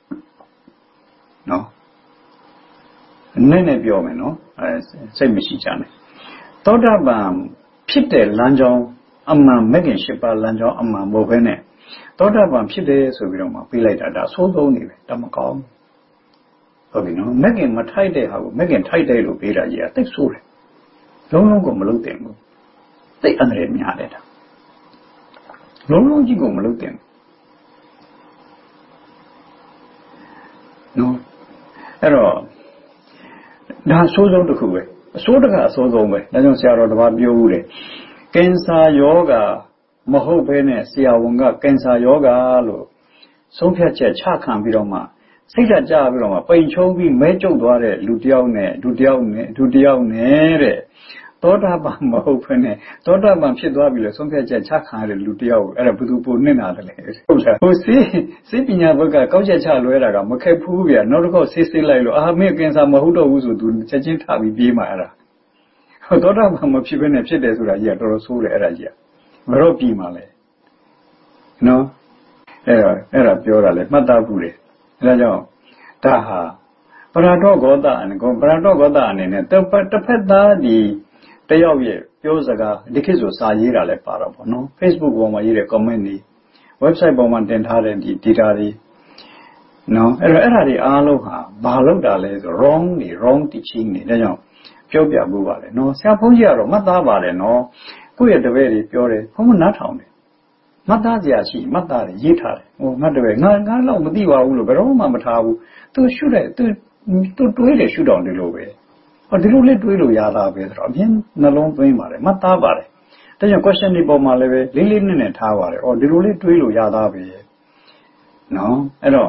Speaker 3: နော်နည်းနည်းပြောမယ်နော်အဲစိတ်မရှိကြနဲ့သောတာပန်ဖြစ်တဲ့လမ်းကြောင်းအမှန်မဂ္ဂင်၈ပါးလမ်းကြောင်းအမှန်မဟုတ်ဘဲနဲ့သောတာပန်ဖြစ်တယ်ဆိုပြီးတော့မှပေးလိုက်တာဒါအဆိုးဆုံးနေပဲတမကောင်းဟုတ်ပြီနော်မဂ္ဂင်မထိုက်တဲ့ဟာကိုမဂ္ဂင်ထိုက်တယ်လို့ပေးတာကြီးကတိတ်ဆိုးတယ်လုံးလုံးကိုမလုပ်တင်ဘူးတိတ်အန္တရာယ်များတယ်ဒါလုံးလုံးကြီးကိုမလုပ်တင်ဘူးနော်အဲ့တော့ဒါအဆိုးဆုံးတစ်ခုပဲအဆိုးတကအဆိုးဆုံးပဲဒါကြောင့်ဆရာတော်တစ်ပါးပြောဦးတယ်ကင်ဆာယောဂါမဟုတ်ဘဲနဲ့ဆရာဝန်ကကင်ဆာယောဂါလို့ဆုံးဖြတ်ချက်ချခံပြီးတော့မှစိတ်ဓာတ်ကြပြီးတော့မှပိန်ချုံပြီးမဲကျုပ်သွားတဲ့လူတစ်ယောက်နဲ့လူတစ်ယောက်နဲ့လူတစ်ယောက်နဲ့တဲ့သောတာပန်မဟုတ်ဘဲနဲ့သောတာပန်ဖြစ်သွားပြီလို့ဆုံးဖြတ်ချက်ချခံရတဲ့လူတစ်ယောက်အဲ့ဒါဘယ်သူပိုနှင့်တာလဲဟုတ်လားဟိုစေစေပညာဘက်ကကောက်ချက်ချလွဲတာကမခက်ဘူးဗျာနောက်တစ်ခေါက်ဆေးဆေးလိုက်လို့အာမင်းကင်ဆာမဟုတ်တော့ဘူးဆိုသူချက်ချင်းထပြီးပြေးမှာအဲ့ဒါဟိုသောတာပန်မဖြစ်ဘဲနဲ့ဖြစ်တယ်ဆိုတာကြီးကတော်တော်ဆိုးတယ်အဲ့ဒါကြီးကမတော့ပြီးမှလဲနော်အဲ့တော့အဲ့ဒါပြောတာလေမှတ်သားဘူးတယ်အဲဒါကြောင့်ဒါဟာပရတောဂောတအနေနဲ့ပရတောဂောတအနေနဲ့တစ်ဖက်သားဒီတယောက်ရဲ့ပြောစကားဒီခေတ်ဆိုစာရေးတာလည်းပါတော့ပေါ့နော် Facebook ပေါ်မှာရေးတဲ့ comment တွေ website ပေါ်မှာတင်ထားတဲ့ဒီ data တွေနော်အဲ့တော့အဲ့ဒါတွေအားလုံးဟာဘာလို့တာလဲဆို wrong တွေ wrong teaching တွေဒါကြောင့်ပြောပြမှုပါလေနော်ဆရာဘုန်းကြီးကတော့မှတ်သားပါတယ်နော်ကိုယ့်ရဲ့တပည့်တွေပြောတယ်ဘုန်းကနားထောင်တယ်မှတ်သားစရာရှိမှတ်သားတယ်ရေးထားတယ်ဟိုငါတပည့်ငါငါတော့မသိပါဘူးလို့ဘယ်တော့မှမထားဘူးသူရှုတဲ့သူသူတွေးတယ်ရှုတောင်တယ်လို့ပဲဟောဒီလိုလေးတွေးလို့ရတာပဲဆိုတော့အပြင်းနှလုံးသွင်းပါတယ်မှတ်သားပါတယ်ဒါကြောင့် question တွေပေါ်မှာလည်းပဲလေးလေးနက်နက်ထားပါတယ်ဟောဒီလိုလေးတွေးလို့ရတာပဲနော်အဲ့တော့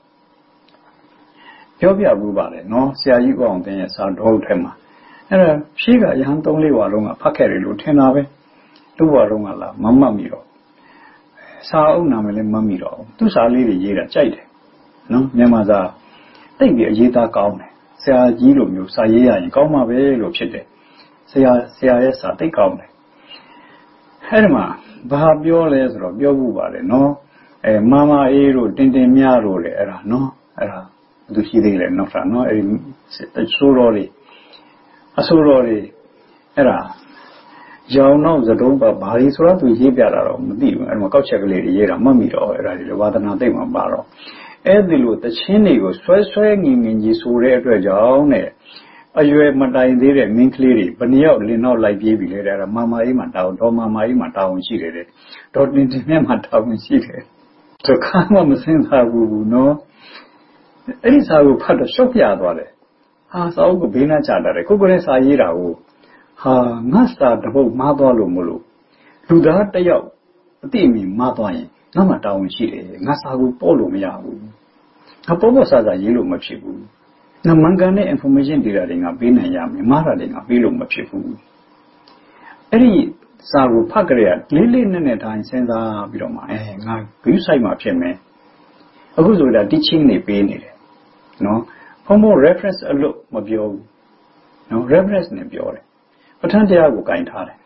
Speaker 3: ပြောပြဘူးပါတယ်နော်ဆရာကြီးကိုအောင်တင်ရဲ့စာတော်ထဲမှာအဲ့ဒါဖြေးကရဟန်းသုံးလေးဝါတော့ကဖတ်ခဲ့တယ်လို့ထင်တာပဲသူ့ဝါတော့ကလားမမှတ်မိတော့စာအုပ်နာမည်လည်းမမှတ်မိတော့သူ့စာလေးတွေရေးတာကြိုက်တယ်နော်မြန်မာစာတိတ်ပြီးအရေးသားကောင်းတယ်ဆရာကြီးလိုမျိုးစာရေးရရင်ကောင်းမှာပဲလို့ဖြစ်တယ်ဆရာဆရာရဲ့စာတိတ်ကောင်းတယ်အဲ့ဒီမှာဘာပြောလဲဆိုတော့ပြောဖို့ပါတယ်နော်အဲမာမာအေးတို့တင်တင်မြတို့တဲ့အဲ့ဒါနော်အဲ့ဒါသူရှိသေးတယ်နော်ဆရာနော်အဲ့ဒီဆိုတော်လေးအဆိုတော်လေးအဲ့ဒါရောင်တော့သတုံးပါဘာလို့ဆိုတော့သူရေးပြတာတော့မသိဘူးအဲ့မှာကောက်ချက်ကလေးတွေရေးတာမှတ်မိတော့အဲ့ဒါတွေဝါသနာသိမ့်မှာပါတော့အဲ့ဒီလိုတချင်းတွေကိုဆွဲဆွဲငင်ငင်ကြီးဆိုတဲ့အတွက်ကြောင့်နဲ့အရွယ်မတိုင်သေးတဲ့မင်းကလေးတွေဘယ်နှယောက်လင်းတော့လိုက်ပြေးပြီလေတဲ့မာမာကြီးမှတောင်းတော်မာမာကြီးမှတောင်းရှိတယ်တဲ့ဒေါ်တင်တင်မြတ်မှတောင်းရှိတယ်သူကမှမစင်စားဘူးနော်အဲ့ဒီစာကိုဖတ်တော့ရှုပ်ပြသွားတယ်ဟာစာအုပ်ကိုဘေးနားချတာတယ်ကိုကိုလည်းစာရေးတာကိုဟာငါစာတပုတ်မှားသွားလို့မလို့လူသားတယောက်အတိအမြင်မှားသွားရင်ငါမှတောင်းရှိတယ်ငါစာကိုပို့လို့မရဘူးငါပို့ဖို့စာစာရေးလို့မဖြစ်ဘူးငါမှန်ကန်တဲ့ information data တွေငါပေးနိုင်ရမယ်မှားတာတွေငါပေးလို့မဖြစ်ဘူးအဲ့ဒီစာကိုဖတ်ကြရလေးလေးနက်နက်တိုင်းစဉ်းစားပြီးတော့မှအဲငါ view site မှာဖြစ်မယ်အခုဆိုတာ teaching တွေပေးနေတယ်နော်ဘုံဘုံ reference အလို့မပြောဘူးနော် reference နဲ့ပြောတယ်ပဋ္ဌာန်းတရားကိုဂိုင်းထားတယ်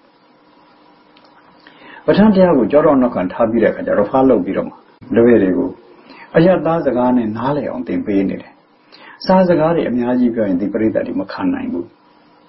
Speaker 3: ပဋ္ဌာန်းတရားကိုကြောတော့နောက်ခံထားပြီးတဲ့အခါကျတော့ဖားလုပ်ပြီးတော့မှတပည့်တွေကိုအယတ်သားစကားနဲ့နားလည်အောင်သင်ပေးနေတယ်စာစကားတွေအများကြီးပြောရင်ဒီပရိသတ်တွေမခံနိုင်ဘူး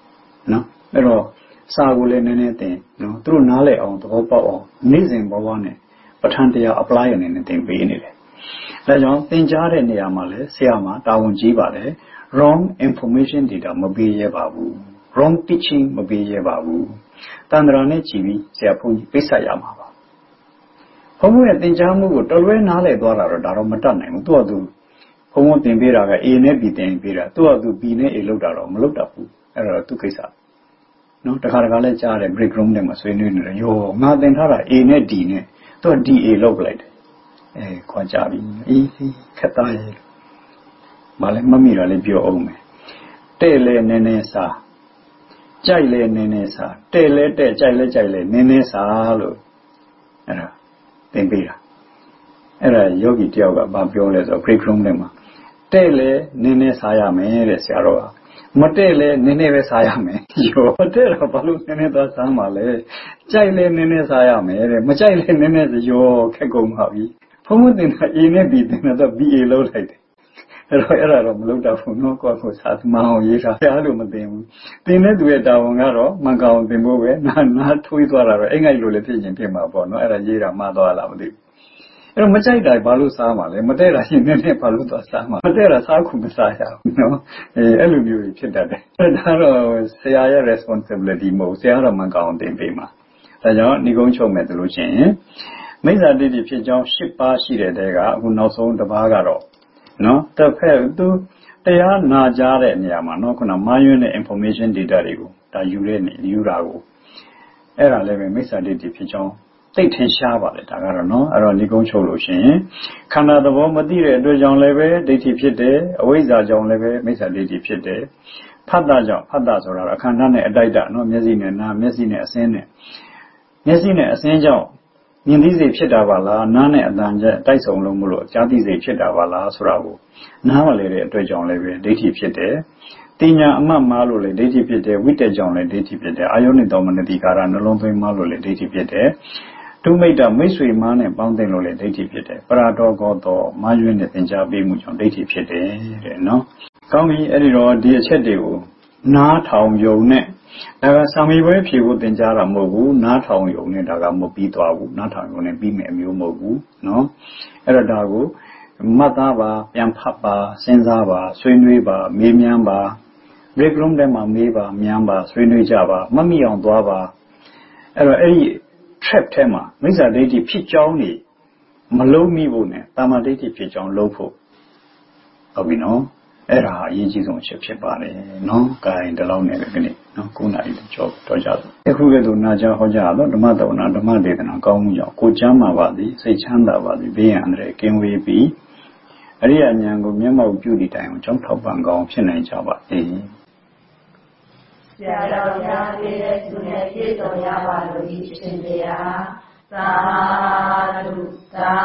Speaker 3: နော်အဲ့တော့စာကိုလည်းနည်းနည်းသင်နော်သူတို့နားလည်အောင်သဘောပေါက်အောင်နေ့စဉ်ဘဝနဲ့ပဋ္ဌာန်းတရား apply အနေနဲ့သင်ပေးနေတယ်ဒါကြောင့်သင်ကြားတဲ့နေရာမှာလည်းဆရာမှာတာဝန်ကြီးပါတယ် wrong information data မပေးရပါဘူး wrong teaching မပေးရပါဘူးတန်ត្រာနဲ့ကြည်ပြီးဆရာဘုန်းကြီးပိတ်ဆက်ရမှာပါဘုန်းကြီးရဲ့သင်ကြားမှုကိုတော်လွဲနားလည်သွားတာတော့ဒါတော့မတတ်နိုင်ဘူးသူ့အတူဘုန်းဘုန်းသင်ပေးတာက A နဲ့ B သင်ပေးတာသူ့အတူ B နဲ့ A လောက်တာတော့မလောက်တတ်ဘူးအဲ့တော့သူ့ကိစ္စနော်တခါတခါလဲကြားတယ် break room ထဲမှာဆွေးနွေးနေတယ်ယောငါသင်ထားတာ A နဲ့ D နဲ့သူက D A လောက်လိုက်တယ်အဲခွာကြပြီအေးခက်သားရဲ့မလဲမမိတာလေးပြောအောင်မယ်တဲ့လဲနည်းနည်းစားကြိုက်လဲနည်းနည်းစားတဲ့လဲတဲ့ကြိုက်လဲကြိုက်လဲနည်းနည်းစားလို့အဲ့ဒါသင်ပေးတာအဲ့ဒါယောဂီတယောက်ကဘာပြောလဲဆိုတော့ break room ထဲမှာတဲ့လဲနည်းနည်းစားရမယ်တဲ့ဆရာတော်ကမတဲ့လဲနည်းနည်းပဲစားရမယ်ယောမတဲ့တော့ဘာလို့နည်းနည်းသွားစားမှာလဲကြိုက်လဲနည်းနည်းစားရမယ်တဲ့မကြိုက်လဲနည်းနည်းစယောခက်ကုန်ပါပြီဘုံမတင်တာ A နဲ့ B တင်တော့ B A လောက်လိုက်တယ်အဲ့တော့အဲ့ဒါတော့မလုပ်တော့ဘူးနော်ကိုယ့်ကိုစားမအောင်ရေးထားတယ်လို့မတင်ဘူးတင်တဲ့သူရဲ့တာဝန်ကတော့မန်ကောင်တင်ဖို့ပဲနာနာထွေးသွားတာတော့အိမ်ငိုက်လို့လည်းဖြစ်ရင်ဖြစ်မှာပေါ့နော်အဲ့ဒါရေးတာမှားသွားလားမသိဘူးအဲ့တော့မကြိုက်တာဘာလို့စားမှာလဲမတဲ့တာရှင်နဲ့နဲ့ဘာလို့သွားစားမှာမတဲ့တာစားခုမစားရဘူးနော်အဲအဲ့လိုမျိုးဖြစ်တတ်တယ်အဲ့ဒါတော့ဆရာရဲ့ responsibility မဟုတ်ဆရာတော့မန်ကောင်တင်ပေးမှာဒါကြောင့်ဏိကုံးချုပ်မယ်ဆိုလို့ရှိရင်မိစ္ဆာဒိဋ္ဌိဖြစ်ကြောင်း၈ပါးရှိတဲ့တဲကအခုနောက်ဆုံးတစ်ပါးကတော့နော်တစ်ဖက်သူတရားနာကြားတဲ့နေရာမှာနော်ခုနမာယွန်းတဲ့ information data တွေကိုဒါယူတဲ့နေယူတာကိုအဲ့ဒါလည်းပဲမိစ္ဆာဒိဋ္ဌိဖြစ်ကြောင်းသိထင်ရှားပါလေဒါကတော့နော်အဲ့တော့ဏိကုံးချုပ်လို့ရှိရင်ခန္ဓာသဘောမသိတဲ့အတွက်ကြောင့်လည်းပဲဒိဋ္ဌိဖြစ်တယ်အဝိဇ္ဇာကြောင့်လည်းပဲမိစ္ဆာဒိဋ္ဌိဖြစ်တယ်ဖတ်တာကြောင့်ဖတ်တာဆိုတာအခန္ဓာနဲ့အတိုက်တာနော်မျက်စိနဲ့နားမျက်စိနဲ့အစင်းနဲ့မျက်စိနဲ့အစင်းကြောင့်မြင်သိစိတ်ဖြစ်တာပါလားနားနဲ့အတန်ချက်တိုက်ဆုံလို့မလို့ကြားသိစိတ်ဖြစ်တာပါလားဆိုတာကိုနားမလဲတဲ့အတွက်ကြောင့်လည်းပဲဒိဋ္ဌိဖြစ်တယ်တင်ညာအမှတ်မှားလို့လည်းဒိဋ္ဌိဖြစ်တယ်ဝိတက်ကြောင့်လည်းဒိဋ္ဌိဖြစ်တယ်အာယောနိတော်မနတိကာရနှလုံးသွင်းမှားလို့လည်းဒိဋ္ဌိဖြစ်တယ်ဒုမိတ်တမိတ်ဆွေမားနဲ့ပေါင်းသိလို့လည်းဒိဋ္ဌိဖြစ်တယ်ပရာတော်ကောတော်မာယွင်းနဲ့သင်ကြားပေးမှုကြောင့်ဒိဋ္ဌိဖြစ်တယ်တဲ့နော်ကောင်းပြီအဲ့ဒီတော့ဒီအချက်တွေကိုနားထောင်ယုံနဲ့ဒါကစာမေးပွဲဖြေဖို့သင်ကြားတာမဟုတ်ဘူးနားထောင်ယုံနဲ့ဒါကမပြီးသွားဘူးနားထောင်ယုံနဲ့ပြီးမယ်အမျိုးမဟုတ်ဘူးနော်အဲ့တော့ဒါကိုမှတ်သားပါပြန်ဖတ်ပါစဉ်းစားပါဆွေးနွေးပါမေးမြန်းပါ break room ထဲမှာမေးပါမြန်းပါဆွေးနွေးကြပါမှတ်မိအောင်သွားပါအဲ့တော့အဲ့ဒီ trap ထဲမှာမိစ္ဆာဒိဋ္ဌိဖြစ်ကြောင်းနေမလုံးမိဖို့နဲ့တာမန်ဒိဋ္ဌိဖြစ်ကြောင်းလုံးဖို့ဟုတ်ပြီနော်အဲ့ဒါအရေးကြီးဆုံးအချက်ဖြစ်ပါတယ်နော်။ကိုင်းဒီလောက်နဲ့ပဲဒီနေ့နော်၉နာရီကျော်တော့ကြတယ်။အခုကဲ့သို့နာကြားဟောကြားတော့ဓမ္မတော်နာဓမ္မဒေသနာကောင်းမှုကြောင့်ကိုကျမ်းမာပါသည်စိတ်ချမ်းသာပါသည်ဘေးရန်အန္တရာယ်ကင်းဝေးပြီးအရိယာဉာဏ်ကိုမျက်မှောက်ပြုသည့်တိုင်အောင်ကြောင်းထောက်ပံ့ကောင်းဖြစ်နိုင်ကြပါစေ။ဆရာတော်များပြည့်စုံတဲ့ပြည့်စုံရပါလို့ဤရှင်တရားသာဓုသာ